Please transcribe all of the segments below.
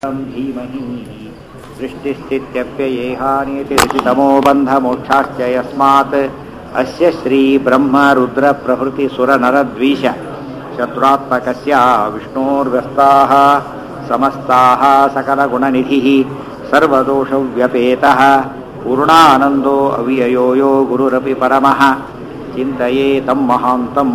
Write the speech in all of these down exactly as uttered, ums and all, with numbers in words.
धीमहि सृष्टिस्थित्यप्ययेहानीति ऋषितमो बन्धमोक्षाश्च यस्मात् अस्य श्री ब्रह्म रुद्र प्रभृति सुरनरद्वीष शत्रुत्मकस्य विष्णोर्व्यस्ताः समस्ताः सकलगुणनिधिः सर्वदोषव्यपेतः पूर्णानन्दो अव्ययो यो गुरुरपि परमः चिन्तये तं महान्तम्.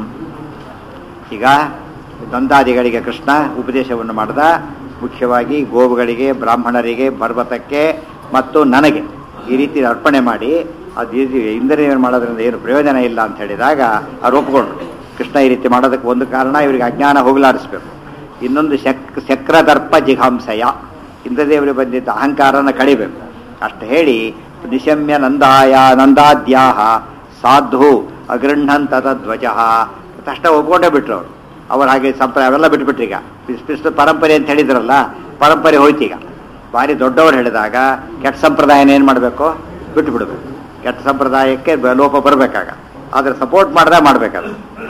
ಈಗ ದಂದಾದಿಗಳಿಗೆ ಕೃಷ್ಣ ಉಪದೇಶವನ್ನು ಮಾಡಿದ. ಮುಖ್ಯವಾಗಿ ಗೋವುಗಳಿಗೆ, ಬ್ರಾಹ್ಮಣರಿಗೆ, ಪರ್ವತಕ್ಕೆ ಮತ್ತು ನನಗೆ ಈ ರೀತಿ ಅರ್ಪಣೆ ಮಾಡಿ ಅದು ಇಂದ್ರಿಯ ಮಾಡೋದ್ರಿಂದ ಏನು ಪ್ರಯೋಜನ ಇಲ್ಲ ಅಂತ ಹೇಳಿದಾಗ ಅವ್ರು ಒಪ್ಕೊಂಡ್ರು. ಕೃಷ್ಣ ಈ ರೀತಿ ಮಾಡೋದಕ್ಕೆ ಒಂದು ಕಾರಣ, ಇವರಿಗೆ ಅಜ್ಞಾನ ಹೋಗಲಾಡಿಸ್ಬೇಕು. ಇನ್ನೊಂದು ಶಕ್ ಚಕ್ರದರ್ಪ ಜಿಘಾಂಸಯ, ಇಂದ್ರದೇವರಿಗೆ ಬಂದಿದ್ದ ಅಹಂಕಾರನ ಕಡಿಬೇಕು. ಅಷ್ಟು ಹೇಳಿ ನಿಶಮ್ಯ ನಂದಾಯ ನಂದಾದ್ಯಾಹ ಸಾಧು ಅಗೃಹಂತ ಧ್ವಜ ತಕ್ಷಣ ಒಪ್ಕೊಂಡೇ ಬಿಟ್ರು ಅವರು. ಅವ್ರು ಹಾಗೆ ಸಂಪ್ರದಾಯ ಅವೆಲ್ಲ ಬಿಟ್ಬಿಟ್ರು. ಈಗ ವಿಶ್ವ ಪರಂಪರೆ ಅಂತ ಹೇಳಿದ್ರಲ್ಲ, ಪರಂಪರೆ ಹೋಯ್ತೀಗ. ಭಾರಿ ದೊಡ್ಡವರು ಹೇಳಿದಾಗ ಕೆಟ್ಟ ಸಂಪ್ರದಾಯನ ಏನು ಮಾಡಬೇಕು, ಬಿಟ್ಟು ಬಿಡಬೇಕು. ಕೆಟ್ಟ ಸಂಪ್ರದಾಯಕ್ಕೆ ಲೋಪ ಬರಬೇಕಾಗ, ಆದರೆ ಸಪೋರ್ಟ್ ಮಾಡ್ದೆ ಮಾಡಬೇಕಾಗ.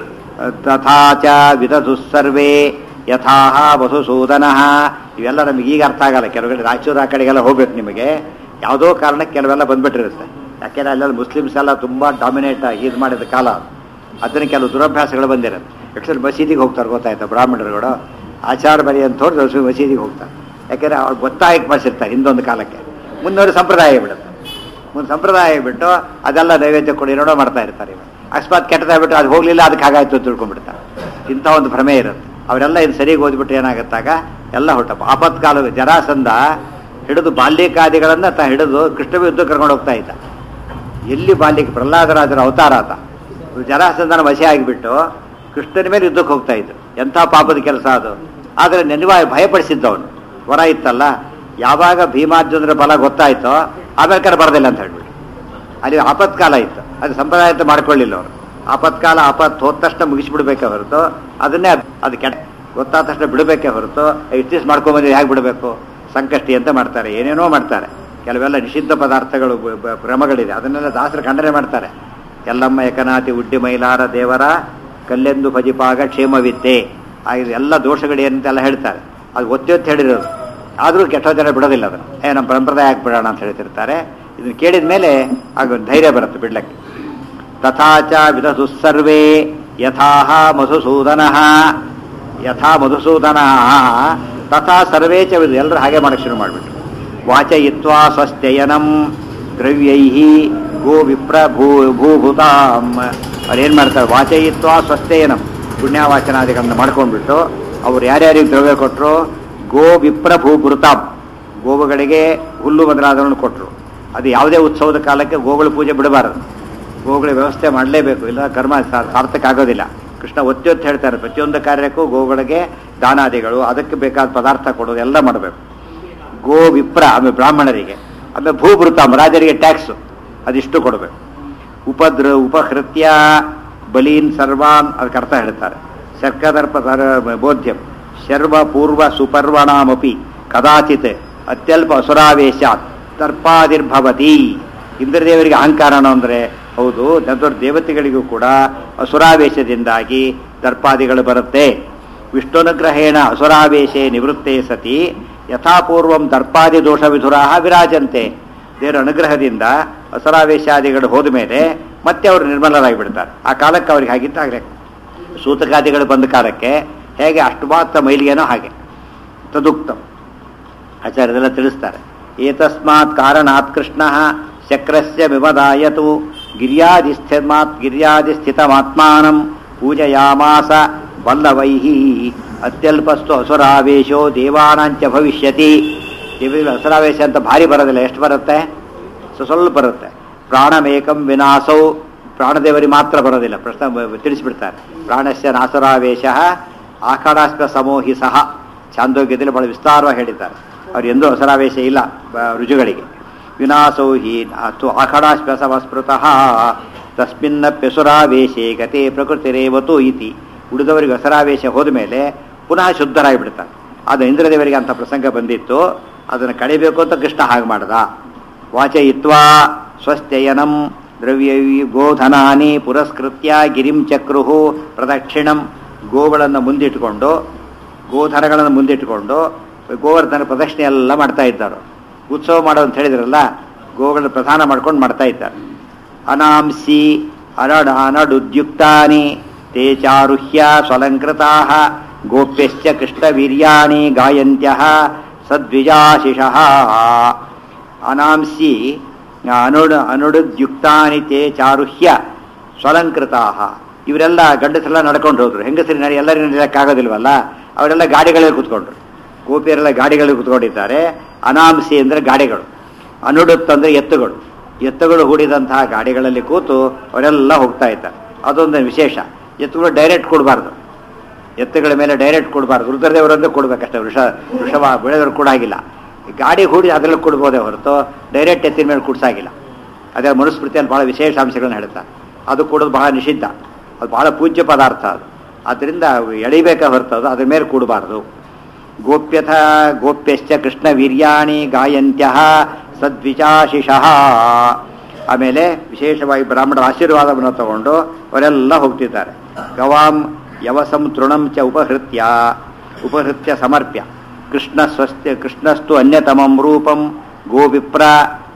ತಥಾಚ ವಿದಧುಸ್ಸರ್ವೇ ಯಥಾಹ ವಸುಸೂದನ. ಇವೆಲ್ಲ ನಮಗೆ ಈಗ ಅರ್ಥ ಆಗಲ್ಲ. ಕೆಲವು ರಾಯಚೂರು ಆ ಕಡೆಗೆಲ್ಲ ಹೋಗ್ಬೇಕು. ನಿಮಗೆ ಯಾವುದೋ ಕಾರಣಕ್ಕೆ ಕೆಲವೆಲ್ಲ ಬಂದ್ಬಿಟ್ಟಿರುತ್ತೆ. ಯಾಕೆಂದರೆ ಅಲ್ಲೆಲ್ಲ ಮುಸ್ಲಿಮ್ಸ್ ಎಲ್ಲ ತುಂಬ ಡಾಮಿನೇಟ್ ಆಗಿ ಇದು ಮಾಡಿದ ಕಾಲ. ಅದನ್ನು ಕೆಲವು ದುರಭ್ಯಾಸಗಳು ಬಂದಿರುತ್ತೆ. ಯಾಕಂದ್ರೆ ಮಸೀದಿಗೆ ಹೋಗ್ತಾರೆ, ಗೊತ್ತಾಯ್ತು, ಬ್ರಾಹ್ಮಣರುಗಳು ಆಚಾರ ಬರಿ ಅಂತ ಹೊಡೆದು ಮಸೀದಿಗೆ ಹೋಗ್ತಾರೆ. ಯಾಕೆಂದರೆ ಅವ್ರು ಗೊತ್ತಾಗಿ ಮಾಡಿಸಿರ್ತಾರೆ ಹಿಂದೊಂದು ಕಾಲಕ್ಕೆ. ಮುಂದೊಂದು ಸಂಪ್ರದಾಯ ಬಿಡುತ್ತೆ. ಮುಂದೆ ಸಂಪ್ರದಾಯ ಬಿಟ್ಟು ಅದೆಲ್ಲ ನೈವೇದ್ಯ ಕೊಡಿ ನೋಡೋ ಮಾಡ್ತಾ ಇರ್ತಾರೆ. ಇವಾಗ ಅಕಸ್ಮಾತ್ ಕೆಟ್ಟದಾಗ್ಬಿಟ್ಟು ಅದು ಹೋಗಲಿಲ್ಲ, ಅದಕ್ಕೆ ಹಾಗಾಯ್ತು ಅಂತ ತಿಳ್ಕೊಂಡ್ಬಿಡ್ತಾರೆ. ಇಂಥ ಒಂದು ಭ್ರಮೆ ಇರುತ್ತೆ. ಅವರೆಲ್ಲ ಇದು ಸರಿಗೆ ಓದ್ಬಿಟ್ಟು ಏನಾಗುತ್ತಾಗ ಎಲ್ಲ ಹೊಟ್ಟಪ್ಪ ಆಪತ್ಕಾಲ. ಜರಾಸಂಧ ಹಿಡಿದು ಬಾಲ್ಯಕಾದಿಗಳನ್ನು ತ ಹಿಡಿದು ಕೃಷ್ಣ ಯುದ್ಧ ಕರ್ಕೊಂಡು ಹೋಗ್ತಾ ಇದ್ದ. ಎಲ್ಲಿ ಬಾಲ್ಯಕ್ಕೆ ಪ್ರಹ್ಲಾದರಾಜರ ಅವತಾರ ಆತ. ಜರಾಸಂಧನ ವಶೆ ಆಗಿಬಿಟ್ಟು ಕೃಷ್ಣನ ಮೇಲೆ ಯುದ್ಧಕ್ಕೆ ಹೋಗ್ತಾ ಇದ್ರು. ಎಂಥ ಪಾಪದ ಕೆಲಸ ಅದು. ಆದರೆ ನೆನವಾಗಿ ಭಯಪಡಿಸಿದ್ದವನು ವರ ಇತ್ತಲ್ಲ. ಯಾವಾಗ ಭೀಮಾರ್ಜುನರ ಬಲ ಗೊತ್ತಾಯ್ತೋ ಆಮೇಲೆ ಕಡೆ ಬರೋದಿಲ್ಲ ಅಂತ ಹೇಳ್ಬಿಟ್ಟು ಅಲ್ಲಿ ಆಪತ್ಕಾಲ ಇತ್ತು. ಅದು ಸಂಪ್ರದಾಯ ಅಂತ ಮಾಡ್ಕೊಳ್ಳಿಲ್ಲ ಅವರು. ಆಪತ್ಕಾಲ ಆಪತ್ತು ಹೋದ ತಕ್ಷಣ ಮುಗಿಸ್ಬಿಡ್ಬೇಕೆ ಹೊರತು ಅದನ್ನೇ ಅದು ಕೆಟ್ಟ ಗೊತ್ತಾದ ತಕ್ಷಣ ಬಿಡಬೇಕೆ ಹೊರತು ಇತ್ತೀಸ್ ಮಾಡ್ಕೊಂಬಂದ್ರೆ ಹೇಗೆ ಬಿಡಬೇಕು, ಸಂಕಷ್ಟಿ ಅಂತ ಮಾಡ್ತಾರೆ, ಏನೇನೋ ಮಾಡ್ತಾರೆ. ಕೆಲವೆಲ್ಲ ನಿಷಿದ್ಧ ಪದಾರ್ಥಗಳು ಕ್ರಮಗಳಿದೆ, ಅದನ್ನೆಲ್ಲ ದಾಸರು ಖಂಡನೆ ಮಾಡ್ತಾರೆ. ಎಲ್ಲಮ್ಮ ಏಕನಾಥಿ ಉಡ್ಡಿ ಮೈಲಾರ ದೇವರ ಕಲ್ಲೆಂದು ಭಜಿಪಾಗ ಕ್ಷೇಮವಿದ್ದೆ. ಹಾಗೆ ಎಲ್ಲ ದೋಷಗಳೇನಂತೆಲ್ಲ ಹೇಳ್ತಾರೆ. ಅದು ಒತ್ತಿ ಒತ್ತಿ ಹೇಳಿರೋದು. ಆದರೂ ಕೆಟ್ಟ ಜನ ಬಿಡೋದಿಲ್ಲ ಅದನ್ನು. ಏ ನಮ್ಮ ಪರಂಪರೆ ಯಾಕೆ ಬಿಡೋಣ ಅಂತ ಹೇಳ್ತಿರ್ತಾರೆ. ಇದನ್ನು ಕೇಳಿದ ಮೇಲೆ ಆಗ ಧೈರ್ಯ ಬರುತ್ತೆ ಬಿಡ್ಲಕ್ಕೆ. ತಥಾಚ ವಿದಧುಸ್ಸರ್ವೇ ಯಥಾಹ ಮಧುಸೂದನ ಯಥಾ ಮಧುಸೂದನ ತಥಾ ಸರ್ವೇ ಚ ವಿದು. ಎಲ್ಲರೂ ಹಾಗೆ ಮಾಡಕ್ಕೆ ಶುರು ಮಾಡಿಬಿಟ್ರು. ವಾಚಯಿತ್ವಾ ಸ್ವಸ್ಥಯನಂ ದ್ರವ್ಯೈ ಗೋ ವಿಪ್ರ ಭೂ ಭೂಭೂತಾಂ. ಅವ್ರೇನು ಮಾಡ್ತಾರೆ, ವಾಚಯಿತ್ವಾ ಸ್ವಸ್ಥಯನಂ ಪುಣ್ಯವಾಚನಾದಿಗಳನ್ನು ಮಾಡ್ಕೊಂಡ್ಬಿಟ್ಟು ಅವ್ರು ಯಾರ್ಯಾರಿಗೆ ದ್ರವ್ಯ ಕೊಟ್ಟರು, ಗೋ ವಿಪ್ರ ಭೂಭೂತಾಂ, ಗೋವುಗಳಿಗೆ ಹುಲ್ಲು ಮೊದಲಾದವನ್ನು ಕೊಟ್ಟರು. ಅದು ಯಾವುದೇ ಉತ್ಸವದ ಕಾಲಕ್ಕೆ ಗೋಗಳ ಪೂಜೆ ಬಿಡಬಾರದು. ಗೋಗಳ ವ್ಯವಸ್ಥೆ ಮಾಡಲೇಬೇಕು, ಇಲ್ಲ ಕರ್ಮ ಸಾರ್ಥಕ ಆಗೋದಿಲ್ಲ. ಕೃಷ್ಣ ಒತ್ತಿ ಒತ್ತಿ ಹೇಳ್ತಾರೆ, ಪ್ರತಿಯೊಂದು ಕಾರ್ಯಕ್ಕೂ ಗೋಗಳಿಗೆ ದಾನಾದಿಗಳು, ಅದಕ್ಕೆ ಬೇಕಾದ ಪದಾರ್ಥ ಕೊಡೋದು ಎಲ್ಲ ಮಾಡಬೇಕು. ಗೋ ವಿಪ್ರ ಆಮೇಲೆ ಬ್ರಾಹ್ಮಣರಿಗೆ, ಆಮೇಲೆ ಭೂಭೃತಾಂ ರಾಜರಿಗೆ ಟ್ಯಾಕ್ಸು ಅದಿಷ್ಟು ಕೊಡಬೇಕು. ಉಪದ್ರ ಉಪಹೃತ್ಯ ಬಲೀನ್ ಸರ್ವಾನ್ ಅದಕ್ಕೆ ಅರ್ಥ ಹೇಳ್ತಾರೆ. ಶರ್ಕದರ್ಪ ಬೋಧ್ಯಂ ಶರ್ವ ಪೂರ್ವ ಸುಪರ್ವಣಾಮಪಿ ಕದಾಚಿತ್ ಅತ್ಯಲ್ಪ ಅಸುರಾವೇಶಾತ್ ದರ್ಪಾದಿರ್ಭವತಿ. ಇಂದ್ರದೇವರಿಗೆ ಅಹಂಕಾರಣ ಅಂದರೆ ಹೌದು, ದೊಡ್ಡ ದೇವತೆಗಳಿಗೂ ಕೂಡ ಅಸುರಾವೇಶದಿಂದಾಗಿ ದರ್ಪಾದಿಗಳು ಬರುತ್ತೆ. ವಿಷ್ಣುನುಗ್ರಹೇಣ ಅಸುರಾವೇಶೇ ನಿವೃತ್ತೇ ಸತಿ ಯಥಾಪೂರ್ವಂ ದರ್ಪಾದಿ ದೋಷ ವಿಧುರಾಹ ವಿರಾಜಂತೆ. ದೇವರ ಅನುಗ್ರಹದಿಂದ ಅಸುರಾವೇಶಾದಿಗಳು ಹೋದ ಮೇಲೆ ಮತ್ತೆ ಅವರು ನಿರ್ಮಲರಾಗಿಬಿಡ್ತಾರೆ. ಆ ಕಾಲಕ್ಕೆ ಅವ್ರಿಗೆ ಹಾಗಿದ್ದಾಗಲೇ ಸೂತಕಾದಿಗಳು ಬಂದ ಕಾಲಕ್ಕೆ ಹೇಗೆ ಅಷ್ಟು ಮಾತ್ರ ಮೈಲಿಗೆನೋ ಹಾಗೆ ತದುಕ್ತಂ ಆಚಾರ್ಯದೆಲ್ಲ ತಿಳಿಸ್ತಾರೆ. ಏತಸ್ಮಾತ್ ಕಾರಣಾತ್ ಕೃಷ್ಣ ಚಕ್ರಸ್ಯ ವಿಮದಾಯತು ಗಿರ್ಯಾದಿಸ್ಥಿತಮಾತ್ ಗಿರ್ಯಾದಿಸ್ಥಿತಮಾತ್ಮಾನಂ ಪೂಜಯಾಮಾಸ ವಲ್ಲವೈಹಿ ಅತ್ಯಲ್ಪಸ್ತು ಅಸುರಾವೇಶೋ ದೇವಾನಾಂಚ ಭವಿಷ್ಯತಿ. ದೇವರಿಗೆ ಅಸುರಾವೇಶ ಅಂತ ಭಾರಿ ಬರೋದಿಲ್ಲ. ಎಷ್ಟು ಬರುತ್ತೆ, ಸ್ವಲ್ಪ ಬರುತ್ತೆ. ಪ್ರಾಣಮೇಕಂ ವಿನಾಶೌ, ಪ್ರಾಣದೇವರಿಗೆ ಮಾತ್ರ ಬರೋದಿಲ್ಲ. ಪ್ರಶ್ನೆ ತಿಳಿಸ್ಬಿಡ್ತಾರೆ. ಪ್ರಾಣಸ್ಯ ನಾಸುರಾವೇಶ ಆಖಾಡಾಸ್ಪ ಸಮೋಹಿ ಸಹ ಚಾಂದೋಗ್ಯದಲ್ಲಿ ಬಹಳ ವಿಸ್ತಾರವಾಗಿ ಹೇಳಿದ್ದಾರೆ. ಅವ್ರು ಎಂದೂ ಅಸುರಾವೇಶ ಇಲ್ಲ ರುಜುಗಳಿಗೆ. ವಿನಾಶೌ ಹಿ ಅಥವಾ ಆಖಾಡಾಸ್ಪ ಸ್ಮೃತಃ ತಸ್ಮಿನ್ನಪ್ಯಸುರಾವೇಶೇ ಗತೆ ಪ್ರಕೃತಿರೇವತು ಇತಿ. ಉಳಿದವರಿಗೆ ಅಸುರಾವೇಶ ಹೋದ ಮೇಲೆ ಪುನಃ ಶುದ್ಧರಾಗಿಬಿಡ್ತಾರೆ. ಅದು ಇಂದ್ರದೇವರಿಗೆ ಅಂತ ಪ್ರಸಂಗ ಬಂದಿತ್ತು. ಅದನ್ನು ಕಡಿಬೇಕು ಅಂತ ಕೃಷ್ಣ ಹಾಗೆ ಮಾಡ್ದ. ವಾಚಯಿತ್ವಾ ಸ್ವಸ್ಥಯನಂ ದ್ರವ್ಯ ಗೋಧನಾನಿ ಪುರಸ್ಕೃತ್ಯ ಗಿರಿಂ ಚಕ್ರುಹು ಪ್ರದಕ್ಷಿಣಂ. ಗೋಗಳನ್ನು ಮುಂದಿಟ್ಟುಕೊಂಡು ಗೋಧನಗಳನ್ನು ಮುಂದಿಟ್ಟುಕೊಂಡು ಗೋವರ್ಧನ ಪ್ರದಕ್ಷಿಣೆ ಎಲ್ಲ ಮಾಡ್ತಾ ಇದ್ದಾರೆ. ಉತ್ಸವ ಮಾಡೋ ಅಂತ ಹೇಳಿದ್ರಲ್ಲ, ಗೋಗಳನ್ನ ಪ್ರಧಾನ ಮಾಡ್ಕೊಂಡು ಮಾಡ್ತಾ ಇದ್ದಾರೆ. ಅನಾಂಸಿ ಅನಡ್ ಅನಡುದ್ಯುಕ್ತಾನಿ ತೇ ಚಾರುಹ್ಯ ಸ್ವಲಂಕೃತಾ ಗೋಪ್ಯಶ್ಚ ಕೃಷ್ಣವೀರ್ಯಾಣಿ ಗಾಯಂತ್ಯಃ ಸದ್ವಿಜಾಶಿಷಃ. ಅನಾಂಸಿ ಅನುಡ್ ಅನುಡುದ್ಯುಕ್ತಾನಿ ತೇ ಚಾರುಹ್ಯ ಸ್ವಲಂಕೃತಾ. ಇವರೆಲ್ಲ ಗಂಡಸರೆಲ್ಲ ನಡ್ಕೊಂಡು ಹೋದ್ರು, ಹೆಂಗಸರಿ ನಡಿ ಎಲ್ಲರಿಗೂ ನಡೆಯೋಕ್ಕಾಗೋದಿಲ್ವಲ್ಲ, ಅವರೆಲ್ಲ ಗಾಡಿಗಳಲ್ಲಿ ಕೂತ್ಕೊಂಡ್ರು. ಗೋಪಿಯರೆಲ್ಲ ಗಾಡಿಗಳಲ್ಲಿ ಕೂತ್ಕೊಂಡಿದ್ದಾರೆ. ಅನಾಂಸಿ ಅಂದರೆ ಗಾಡಿಗಳು, ಅನುಡುತ್ ಅಂದರೆ ಎತ್ತುಗಳು. ಎತ್ತುಗಳು ಹೂಡಿದಂತಹ ಗಾಡಿಗಳಲ್ಲಿ ಕೂತು ಅವರೆಲ್ಲ ಹೋಗ್ತಾ ಇದ್ದಾರೆ. ಅದೊಂದು ವಿಶೇಷ. ಎತ್ತುಗಳು ಡೈರೆಕ್ಟ್ ಕೊಡಬಾರ್ದು, ಎತ್ತುಗಳ ಮೇಲೆ ಡೈರೆಕ್ಟ್ ಕೊಡಬಾರ್ದು. ರುದ್ರದೇವರೊಂದು ಕೊಡ್ಬೇಕಷ್ಟೇ, ವೃಷ ವೃಷಭ ಬೆಳೆದವರು ಕೂಡ ಆಗಿಲ್ಲ. ಗಾಡಿ ಹೂಡಿ ಅದರಲ್ಲಿ ಕೊಡ್ಬೋದೇ ಹೊರತು ಡೈರೆಕ್ಟ್ ಎತ್ತಿನ ಮೇಲೆ ಕುಡ್ಸಾಗಿಲ್ಲ. ಅದೇ ಮನುಸ್ಮೃತಿಯಲ್ಲಿ ಭಾಳ ವಿಶೇಷ ಅಂಶಗಳನ್ನ ಹೇಳ್ತಾರೆ. ಅದು ಕೊಡೋದು ಬಹಳ ನಿಷಿದ್ಧ, ಅದು ಬಹಳ ಪೂಜ್ಯ ಪದಾರ್ಥ ಅದು. ಆದ್ದರಿಂದ ಎಳಿಬೇಕಾ ಹೊರತದು ಅದ್ರ ಮೇಲೆ ಕೂಡಬಾರ್ದು. ಗೋಪ್ಯಥ ಗೋಪ್ಯಶ್ಚ ಕೃಷ್ಣ ವೀರ್ಯಾಣಿ ಗಾಯಂತ್ಯಃ ಸದ್ವಿಚಾಶಿಷಃ. ಆಮೇಲೆ ವಿಶೇಷವಾಗಿ ಬ್ರಾಹ್ಮಣರ ಆಶೀರ್ವಾದವನ್ನು ತಗೊಂಡು ಅವರೆಲ್ಲ ಹೋಗ್ತಿದ್ದಾರೆ. ಗವಾಂ ಯವಸಂ ತೃಣಂ ಚ ಉಪಹೃತ್ಯ ಉಪಹೃತ್ಯ ಸಮರ್ಪ್ಯ ಕೃಷ್ಣ ಸ್ವಸ್ತ್ಯ ಕೃಷ್ಣಸ್ತು ಅನ್ಯತಮಂ ರೂಪಂ ಗೋವಿಪ್ರ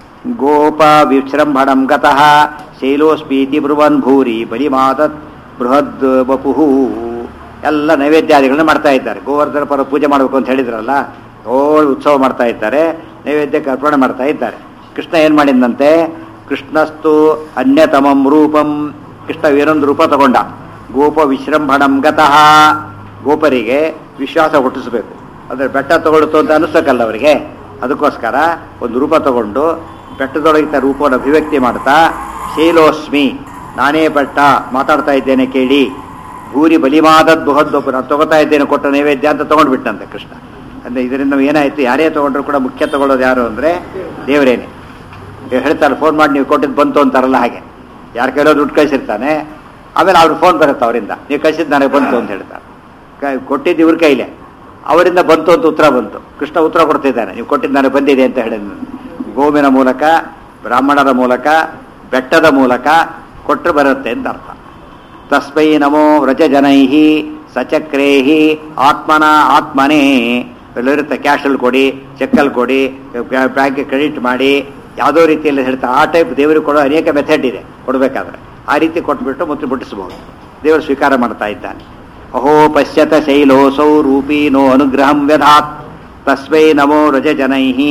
ಗೋಪ ವಿಜೃಂಭಣಂ ಗತಃ ಶೈಲೋಸ್ಮೀತಿ ಬ್ರುವನ್ ಭೂರಿ ಬಲಿಮಾದತ್ ಬೃಹದ್ ವಪುಹು. ಎಲ್ಲ ನೈವೇದ್ಯಾದಿಗಳನ್ನ ಮಾಡ್ತಾ ಇದ್ದಾರೆ. ಗೋವರ್ಧನ ಪರ ಪೂಜೆ ಮಾಡಬೇಕು ಅಂತ ಹೇಳಿದ್ರಲ್ಲ, ಓಳ್ ಉತ್ಸವ ಮಾಡ್ತಾ ಇದ್ದಾರೆ, ನೈವೇದ್ಯಕ್ಕೆ ಅರ್ಪಣೆ ಮಾಡ್ತಾ ಇದ್ದಾರೆ. ಕೃಷ್ಣ ಏನು ಮಾಡಿದಂತೆ, ಕೃಷ್ಣಸ್ತು ಅನ್ಯತಮಂ ರೂಪಂ, ಕೃಷ್ಣ ಏನೊಂದು ರೂಪ ತಗೊಂಡ. ಗೋಪ ವಿಜೃಂಭಣಂ ಗತಃ, ಗೋಪರಿಗೆ ವಿಶ್ವಾಸ ಹುಟ್ಟಿಸಬೇಕು. ಅಂದರೆ ಬೆಟ್ಟ ತಗೊಳ್ತು ಅಂತ ಅನಿಸ್ತಕ್ಕಲ್ಲ ಅವರಿಗೆ, ಅದಕ್ಕೋಸ್ಕರ ಒಂದು ರೂಪ ತಗೊಂಡು ಬೆಟ್ಟದೊಳಗಿದ್ದ ರೂಪವನ್ನು ಅಭಿವ್ಯಕ್ತಿ ಮಾಡ್ತಾ ಶೈಲೋಸ್ಮಿ, ನಾನೇ ಬೆಟ್ಟ ಮಾತಾಡ್ತಾ ಇದ್ದೇನೆ ಕೇಳಿ, ಭೂರಿ ಬಲಿಮಾದದ್ ಬೃಹದ್ದೊಬ್ಬ, ನಾನು ತಗೋತಾ ಇದ್ದೇನೆ ಕೊಟ್ಟ ನೈವೇದ್ಯ ಅಂತ ತೊಗೊಂಡ್ಬಿಟ್ಟಂತೆ ಕೃಷ್ಣ. ಅಂದರೆ ಇದರಿಂದ ಏನಾಯಿತು, ಯಾರೇ ತೊಗೊಂಡ್ರು ಕೂಡ ಮುಖ್ಯ ತಗೊಳ್ಳೋದು ಯಾರು ಅಂದರೆ ದೇವರೇನೆ. ಹೇಳ್ತಾರೆ ಫೋನ್ ಮಾಡಿ ನೀವು ಕೊಟ್ಟಿದ್ದು ಬಂತು ಅಂತಾರಲ್ಲ, ಹಾಗೆ ಯಾರು ಕೈಲೋ ದುಡ್ಡು ಕಳಿಸಿರ್ತಾನೆ, ಆಮೇಲೆ ಅವ್ರಿಗೆ ಫೋನ್ ಬರುತ್ತೆ ಅವರಿಂದ, ನೀವು ಕಳಿಸಿದ್ದು ನನಗೆ ಬಂತು ಅಂತ ಹೇಳ್ತಾರೆ. ಕೈ ಕೊಟ್ಟಿದ್ದು ಇವ್ರ ಕೈಲೇ, ಅವರಿಂದ ಬಂತು ಅಂತ ಉತ್ತರ ಬಂತು. ಕೃಷ್ಣ ಉತ್ತರ ಕೊಡ್ತಿದ್ದಾನೆ, ನೀವು ಕೊಟ್ಟಿದ್ದು ನನಗೆ ಬಂದಿದೆ ಅಂತ ಹೇಳಿದ. ಗೋವಿನ ಮೂಲಕ, ಬ್ರಾಹ್ಮಣರ ಮೂಲಕ, ಬೆಟ್ಟದ ಮೂಲಕ ಕೊಟ್ಟರೆ ಬರುತ್ತೆ ಅಂತ ಅರ್ಥ. ತಸ್ಮೈ ನಮೋ ವ್ರಜ ಜನೈಹಿ ಸಚಕ್ರೇಹಿ ಆತ್ಮನ ಆತ್ಮನೇ. ಎಲ್ಲರಿರುತ್ತೆ, ಕ್ಯಾಶಲ್ಲಿ ಕೊಡಿ, ಚೆಕ್ಕಲ್ಲಿ ಕೊಡಿ, ಬ್ಯಾಂಕ್ಗೆ ಕ್ರೆಡಿಟ್ ಮಾಡಿ, ಯಾವುದೋ ರೀತಿಯಲ್ಲಿ ಹೇಳ್ತಾ ಆ ಟೈಪ್ ದೇವರಿಗೆ ಕೊಡೋ ಅನೇಕ ಮೆಥಡ್ ಇದೆ. ಕೊಡಬೇಕಾದ್ರೆ ಆ ರೀತಿ ಕೊಟ್ಬಿಟ್ಟು ಮತ್ತೆ ಮುಟ್ಟಿಸ್ಬೋದು. ದೇವರು ಸ್ವೀಕಾರ ಮಾಡ್ತಾ ಇದ್ದಾನೆ. ಅಹೋ ಪಶ್ಯತ ಶೈಲೋಸೌ ರೂಪೀನೋ ಅನುಗ್ರಹಂ ವ್ಯಧಾತ್ ತಸ್ಮೈ ನಮೋ ವ್ರಜ ಜನೈಹಿ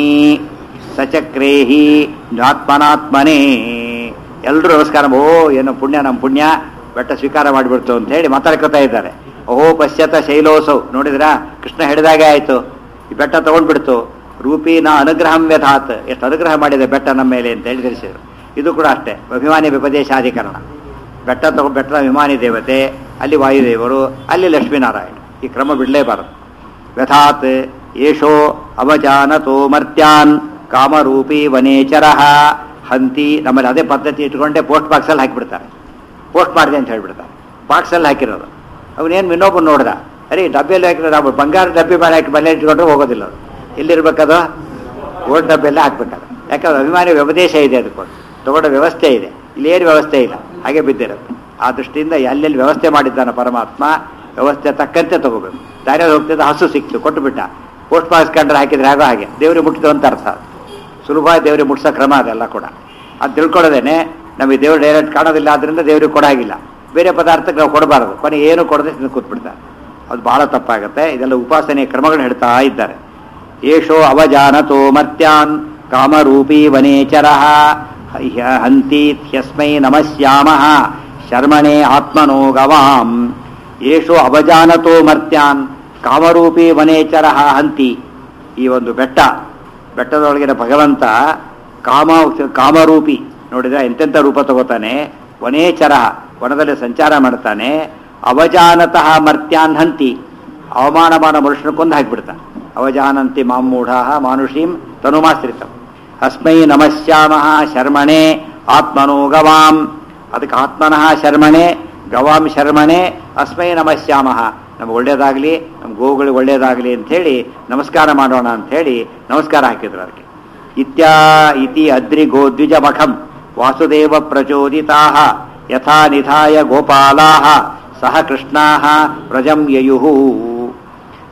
ಸಚಕ್ರೇಹಿ ಆತ್ಮನಾತ್ಮನೇ. ಎಲ್ಲರೂ ನಮಸ್ಕಾರ, ಓ ಏನೋ ಪುಣ್ಯ, ನಮ್ಮ ಪುಣ್ಯ ಬೆಟ್ಟ ಸ್ವೀಕಾರ ಮಾಡಿಬಿಡ್ತು ಅಂತ ಹೇಳಿ ಮಾತಾಡ್ಕೊತಾ ಇದ್ದಾರೆ. ಓಹೋ ಪಶ್ಚಾತ ಶೈಲೋಸೌ, ನೋಡಿದ್ರಾ ಕೃಷ್ಣ ಹೇಳಿದಾಗೆ ಆಯಿತು, ಈ ಬೆಟ್ಟ ತಗೊಂಡ್ಬಿಡ್ತು. ರೂಪೀನ ಅನುಗ್ರಹಂ ವ್ಯಧಾತ್, ಎಷ್ಟು ಅನುಗ್ರಹ ಮಾಡಿದೆ ಬೆಟ್ಟ ನಮ್ಮ ಮೇಲೆ ಅಂತ ಹೇಳಿ ತಿಳಿಸಿದರು. ಇದು ಕೂಡ ಅಷ್ಟೇ, ಅಭಿಮಾನಿ ವ್ಯಪದೇಶಾಧಿಕರಣ. ಬೆಟ್ಟ ತಗೊ ಬೆಟ್ಟದ ಅಭಿಮಾನಿ ದೇವತೆ, ಅಲ್ಲಿ ವಾಯುದೇವರು, ಅಲ್ಲಿ ಲಕ್ಷ್ಮೀನಾರಾಯಣ. ಈ ಕ್ರಮ ಬಿಡಲೇಬಾರದು. ವ್ಯಥಾತ್ ಯೇಷೋ ಅವಜಾನತೋ ಮರ್ತ್ಯಾನ್ ಕಾಮರೂಪಿ ವನೇಚರಃ ಹಂತಿ. ನಮ್ಮಲ್ಲಿ ಅದೇ ಪದ್ಧತಿ ಇಟ್ಕೊಂಡೆ ಪೋಸ್ಟ್ ಬಾಕ್ಸಲ್ಲಿ ಹಾಕಿಬಿಡ್ತಾರೆ. ಪೋಸ್ಟ್ ಮಾಡಿದೆ ಅಂತ ಹೇಳ್ಬಿಡ್ತಾರೆ, ಬಾಕ್ಸಲ್ಲಿ ಹಾಕಿರೋದು. ಅವನೇನು ಇನ್ನೊಬ್ಬ ನೋಡ್ದ, ಅರೆ ಡಬ್ಬಿಯಲ್ಲಿ ಹಾಕಿರೋ ನಾವು ಬಂಗಾರ ಡಬ್ಬಿ ಮೇಲೆ ಹಾಕಿ ಮನೆ ಇಟ್ಕೊಂಡ್ರೆ ಹೋಗೋದಿಲ್ಲ. ಅದು ಎಲ್ಲಿರ್ಬೇಕದು, ಓಟ್ ಡಬ್ಬಿಯಲ್ಲೇ ಹಾಕ್ಬೇಕಾದ್ರೆ. ಯಾಕಂದ್ರೆ ಅಭಿಮಾನಿ ವ್ಯಪದೇಶ ಇದೆ, ಅದಕ್ಕೊಂಡು ತಗೊಂಡ ವ್ಯವಸ್ಥೆ ಇದೆ. ಇಲ್ಲಿ ಏನು ವ್ಯವಸ್ಥೆ ಇಲ್ಲ, ಹಾಗೆ ಬಿದ್ದಿರುತ್ತೆ. ಆ ದೃಷ್ಟಿಯಿಂದ ಎಲ್ಲೆಲ್ಲಿ ವ್ಯವಸ್ಥೆ ಮಾಡಿದ್ದಾನೆ ಪರಮಾತ್ಮ, ವ್ಯವಸ್ಥೆ ತಕ್ಕಂತೆ ತಗೋಬೇಕು. ದಾರಿಯಲ್ಲಿ ಹೋಗ್ತಿದ್ದ ಹಸು ಸಿಕ್ತು, ಕೊಟ್ಟು ಬಿಟ್ಟ. ಪೋಸ್ಟ್ ಬಾಕ್ಸ್ ಕಂಡ್ರೆ ಹಾಕಿದ್ರೆ ಆಗೋ ಹಾಗೆ ದೇವ್ರಿಗೆ ಮುಟ್ಟಿತು ಅಂತ ಅರ್ಥ. ಸುಲಭ ದೇವ್ರಿಗೆ ಮುಟ್ಸೋ ಕ್ರಮ ಅದೆಲ್ಲ ಕೂಡ. ಅದು ತಿಳ್ಕೊಳ್ಳೋದೇನೆ, ನಮಗೆ ದೇವ್ರು ಡೈರೆಕ್ಟ್ ಕಾಣೋದಿಲ್ಲ, ಆದ್ದರಿಂದ ದೇವ್ರಿಗೆ ಕೊಡಾಗಿಲ್ಲ. ಬೇರೆ ಪದಾರ್ಥಕ್ಕೆ ನಾವು ಕೊಡಬಾರದು, ಕೊನೆ ಏನು ಕೊಡದೆ ಕೂತ್ಬಿಡ್ತಾರೆ. ಅದು ಬಹಳ ತಪ್ಪಾಗುತ್ತೆ. ಇದೆಲ್ಲ ಉಪಾಸನೆಯ ಕ್ರಮಗಳು ಹೇಳ್ತಾ ಇದ್ದಾರೆ. ಯೇಷೋ ಅವಜಾನತೋ ಮರ್ತ್ಯಾನ್ ಕಾಮರೂಪಿ ವನೇಚರಃ ಹಂತಿ ಹ್ಯಸ್ಮೈ ನಮಸ್ಯಾಮಃ ಶರ್ಮಣೆ ಆತ್ಮನೋ ಗವಾಂ. ಯೇಷೋ ಅವಜಾನತೋ ಮರ್ತ್ಯಾನ್ ಕಾಮರೂಪಿ ವನೇಚರಃ ಹಂತಿ. ಈ ಒಂದು ಬೆಟ್ಟ, ಬೆಟ್ಟದೊಳಗಿನ ಭಗವಂತ ಕಾಮ ಕಾಮರೂಪಿ, ನೋಡಿದ್ರೆ ಎಂತೆಂಥ ರೂಪ ತಗೋತಾನೆ. ವನೇಚರ, ವನದಲ್ಲಿ ಸಂಚಾರ ಮಾಡ್ತಾನೆ. ಅವಜಾನತಃ ಮರ್ತ್ಯಾನ್ ಹಂತಿ, ಅವಮಾನ ಮಾಡೋ ಮನುಷ್ಯನ ಕೊಂದು ಹಾಕಿಬಿಡ್ತಾನೆ. ಅವಜಾನಂತಿ ಮಾಮೂಢ ಮಾನುಷೀಂ ತನುಮಾಶ್ರಿತಂ ಅಸ್ಮೈ ನಮಸ್ಯಾಮಃ ಶರ್ಮಣೆ ಆತ್ಮನೋ ಗವಾಂ. ಅದಕ್ಕೆ ಆತ್ಮನಃ ಶರ್ಮಣೆ ಗವಾಂ ಶರ್ಮಣೆ ಅಸ್ಮೈ ನಮಸ್ಯಾಮಃ. ನಮ್ಗೆ ಒಳ್ಳೇದಾಗಲಿ, ನಮ್ಮ ಗೋವುಗಳಿಗೆ ಒಳ್ಳೇದಾಗಲಿ ಅಂಥೇಳಿ ನಮಸ್ಕಾರ ಮಾಡೋಣ ಅಂಥೇಳಿ ನಮಸ್ಕಾರ ಹಾಕಿದ್ರು ಅದಕ್ಕೆ. ಇತ್ಯಾ ಇತಿ ಅದ್ರಿ ಗೋದ್ವಿಜ ಮಖಂ ವಾಸುದೇವ ಪ್ರಚೋದಿತಾ ಯಥಾ ನಿಧಾಯ ಗೋಪಾಲಾ ಸಹ ಕೃಷ್ಣಾ ವ್ರಜಂ ಯಯುಃ.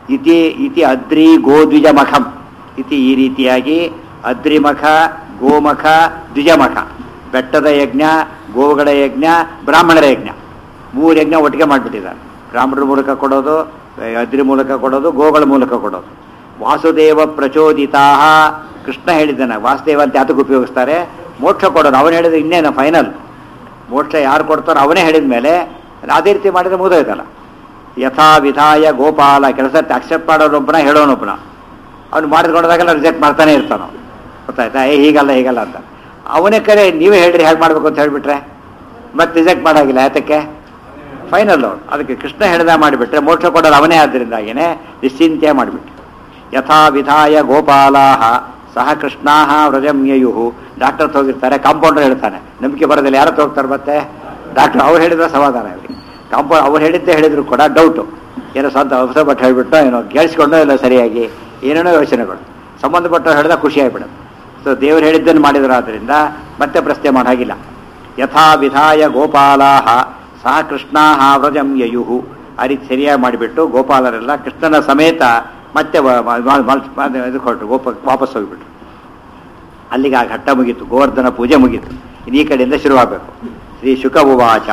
ಇತಿ ಇತಿ ಅದ್ರಿ ಗೋದ್ವಿಜಮಖಂ ಇತಿ ಈ ರೀತಿಯಾಗಿ ಅದ್ರಿಮಖ ಗೋಮಖ ದ್ವಿಜಮಖ ಬೆಟ್ಟದ ಯಜ್ಞ ಗೋಗಳ ಯಜ್ಞ ಬ್ರಾಹ್ಮಣರ ಯಜ್ಞ ಮೂರು ಯಜ್ಞ ಒಟ್ಟಿಗೆ ಮಾಡಿಬಿಟ್ಟಿದ್ದಾರೆ. ಬ್ರಾಹ್ಮಣರ ಮೂಲಕ ಕೊಡೋದು, ಅದ್ರಿ ಮೂಲಕ ಕೊಡೋದು, ಗೋಗಳ ಮೂಲಕ ಕೊಡೋದು. ವಾಸುದೇವ ಪ್ರಚೋದಿತಾ ಕೃಷ್ಣ ಹೇಳಿದ್ದಾನೆ. ವಾಸುದೇವ ಅಂತ ಯಾತಕ್ಕೆ ಉಪಯೋಗಿಸ್ತಾರೆ? ಮೋಕ್ಷ ಕೊಡೋನು. ಅವನು ಹೇಳಿದ್ರೆ ಇನ್ನೇನು ಫೈನಲ್ ಮೋಕ್ಷ ಯಾರು ಕೊಡ್ತಾರೋ ಅವನೇ ಹೇಳಿದ ಮೇಲೆ ಅದೇ ರೀತಿ ಮಾಡಿದ್ರೆ ಮುಗಿದೋಯ್ತಲ್ಲ. ಯಥಾ ವಿಧಾಯ ಗೋಪಾಲ ಕೆಲಸ ಅಕ್ಸೆಪ್ಟ್ ಮಾಡೋನೊಬ್ಬನ ಹೇಳೋನೊಬ್ಬನ ಅವ್ನು ಮಾಡಿದ್ಕೊಂಡಾಗೆಲ್ಲ ರಿಜೆಕ್ಟ್ ಮಾಡ್ತಾನೆ ಇರ್ತಾನೋ. ಗೊತ್ತಾಯ್ತಾ? ಏ ಹೀಗಲ್ಲ ಹೀಗಲ್ಲ ಅಂತ ಅವನೇ ಕರೆ ನೀವೇ ಹೇಳ್ರಿ ಹೇಗೆ ಮಾಡಬೇಕು ಅಂತ ಹೇಳಿಬಿಟ್ರೆ ಮತ್ತೆ ರಿಜೆಕ್ಟ್ ಮಾಡೋಗಿಲ್ಲ. ಯಾತಕ್ಕೆ? ಫೈನಲ್ ಅವ್ರು. ಅದಕ್ಕೆ ಕೃಷ್ಣ ಹೇಳಿದ ಮಾಡಿಬಿಟ್ರೆ ಮೋಕ್ಷ ಕೊಡೋದು ಅವನೇ. ಆದ್ದರಿಂದಾಗಿನೇ ನಿಶ್ಚಿಂತ್ಯ ಮಾಡಿಬಿಟ್ರೆ ಯಥಾ ವಿಧಾಯ ಗೋಪಾಲಾಹ ಸಹ ಕೃಷ್ಣಾಹ ವ್ರಜಮ್ಯಯು. ಡಾಕ್ಟರ್ ಹೋಗಿರ್ತಾರೆ, ಕಾಂಪೌಂಡರ್ ಹೇಳ್ತಾನೆ. ನಂಬಿಕೆ ಬರೋದಿಲ್ಲ, ಯಾರು ಹೋಗ್ತಾರೆ ಮತ್ತೆ ಡಾಕ್ಟರ್ ಅವ್ರು ಹೇಳಿದ್ರೆ ಸಮಾಧಾನ ಆಗಲಿ. ಕಾಂಪೌಂಡ್ ಅವ್ರು ಹೇಳಿದ್ದೇ ಹೇಳಿದ್ರು ಕೂಡ ಡೌಟು, ಏನೋ ಸ್ವಂತ ಹೊಸ ಬಟ್ಟೆ ಹೇಳಿಬಿಟ್ಟು ಏನೋ ಕೇಳಿಸ್ಕೊಂಡೋ ಇಲ್ಲ ಸರಿಯಾಗಿ ಏನೇನೋ ಯೋಚನೆಗಳು ಸಂಬಂಧಪಟ್ಟ ಹೇಳಿದ ಖುಷಿ ಆಗಿಬಿಡುತ್ತೆ. ಸೊ ದೇವರು ಹೇಳಿದ್ದನ್ನು ಮಾಡಿದ್ರಾದ್ರಿಂದ ಮತ್ತೆ ಪ್ರಶ್ನೆ ಮಾಡಾಗಿಲ್ಲ. ಯಥಾ ವಿಧಾಯ ಗೋಪಾಲಾಹ ಸಹ ಕೃಷ್ಣಾಹ ವ್ರಜಮ್ಯಯು. ಆ ರೀತಿ ಸರಿಯಾಗಿ ಮಾಡಿಬಿಟ್ಟು ಗೋಪಾಲರೆಲ್ಲ ಕೃಷ್ಣನ ಸಮೇತ ಮತ್ತೆ ಇದು ಕೊಟ್ಟರು, ಗೋಪ ವಾಪಸ್ ಹೋಗಿಬಿಟ್ರು. ಅಲ್ಲಿಗೆ ಆ ಘಟ್ಟ ಮುಗೀತು, ಗೋವರ್ಧನ ಪೂಜೆ ಮುಗೀತು. ಇನ್ನು ಈ ಕಡೆಯಿಂದ ಶುರುವಾಗಬೇಕು. ಶ್ರೀ ಶುಕ ಉವಾಚ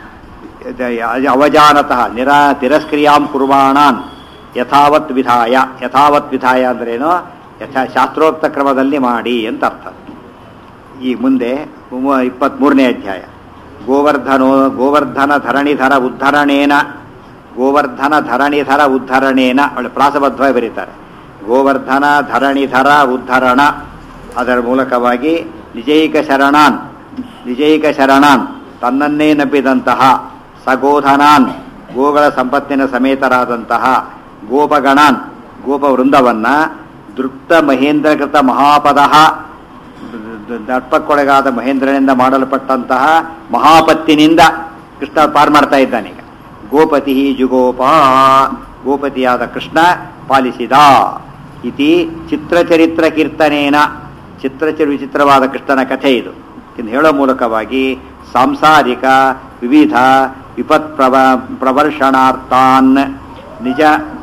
ಅವಜಾನತಃ ನಿರಾ ತಿರಸ್ಕ್ರಿಯಾಂ ಕುರ್ವಾಣಾನ್ ಯಥಾವತ್ ವಿಧಾಯ. ಯಥಾವತ್ ವಿಧಾಯ ಅಂದ್ರೇನು? ಯಥಾ ಶಾಸ್ತ್ರೋಕ್ತ ಕ್ರಮದಲ್ಲಿ ಮಾಡಿ ಅಂತ ಅರ್ಥ. ಈ ಮುಂದೆ ಇಪ್ಪತ್ತ್ಮೂರನೇ ಅಧ್ಯಾಯ. ಗೋವರ್ಧನೋ ಗೋವರ್ಧನ ಧರಣಿಧರ ಉದ್ಧರಣೇನ ಗೋವರ್ಧನ ಧರಣಿಧರ ಉದ್ಧರಣೇನ ಅವಳು ಪ್ರಾಸಬದ್ಧವಾಗಿ ಬರೀತಾರೆ. ಗೋವರ್ಧನ ಧರಣಿಧರ ಉದ್ಧರಣ, ಅದರ ಮೂಲಕವಾಗಿ ನಿಜೈಕ ಶರಣಾನ್ ನಿಜೈಕ ಶರಣಾನ್ ತನ್ನನ್ನೇ ನಂಬಿದಂತಹ ಸಗೋಧನಾನ್ ಗೋಗಳ ಸಂಪತ್ತಿನ ಸಮೇತರಾದಂತಹ ಗೋಪಗಣಾನ್ ಗೋಪ ವೃಂದವನ್ನ ದೃಪ್ತ ಮಹೇಂದ್ರಕೃತ ಮಹಾಪದ ದರ್ಪಕ್ಕೊಳಗಾದ ಮಹೇಂದ್ರನಿಂದ ಮಾಡಲ್ಪಟ್ಟಂತಹ ಮಹಾಪತ್ತಿನಿಂದ ಕೃಷ್ಣ ಪಾರ್ ಮಾಡ್ತಾ ಇದ್ದಾನೀಗ. ಗೋಪತಿ ಜುಗೋಪ, ಗೋಪತಿಯಾದ ಕೃಷ್ಣ ಪಾಲಿಸಿದ. ಇತಿ ಚಿತ್ರಚರಿತ್ರ ಕೀರ್ತನೇನ, ಚಿತ್ರಚರ ವಿಚಿತ್ರವಾದ ಕೃಷ್ಣನ ಕಥೆ ಇದು. ಇನ್ನು ಹೇಳೋ ಮೂಲಕವಾಗಿ ಸಾಂಸಾರಿಕ ವಿವಿಧ ವಿಪತ್ ಪ್ರವ ಪ್ರವರ್ಷಣಾರ್ಥಾನ್ ನಿಜ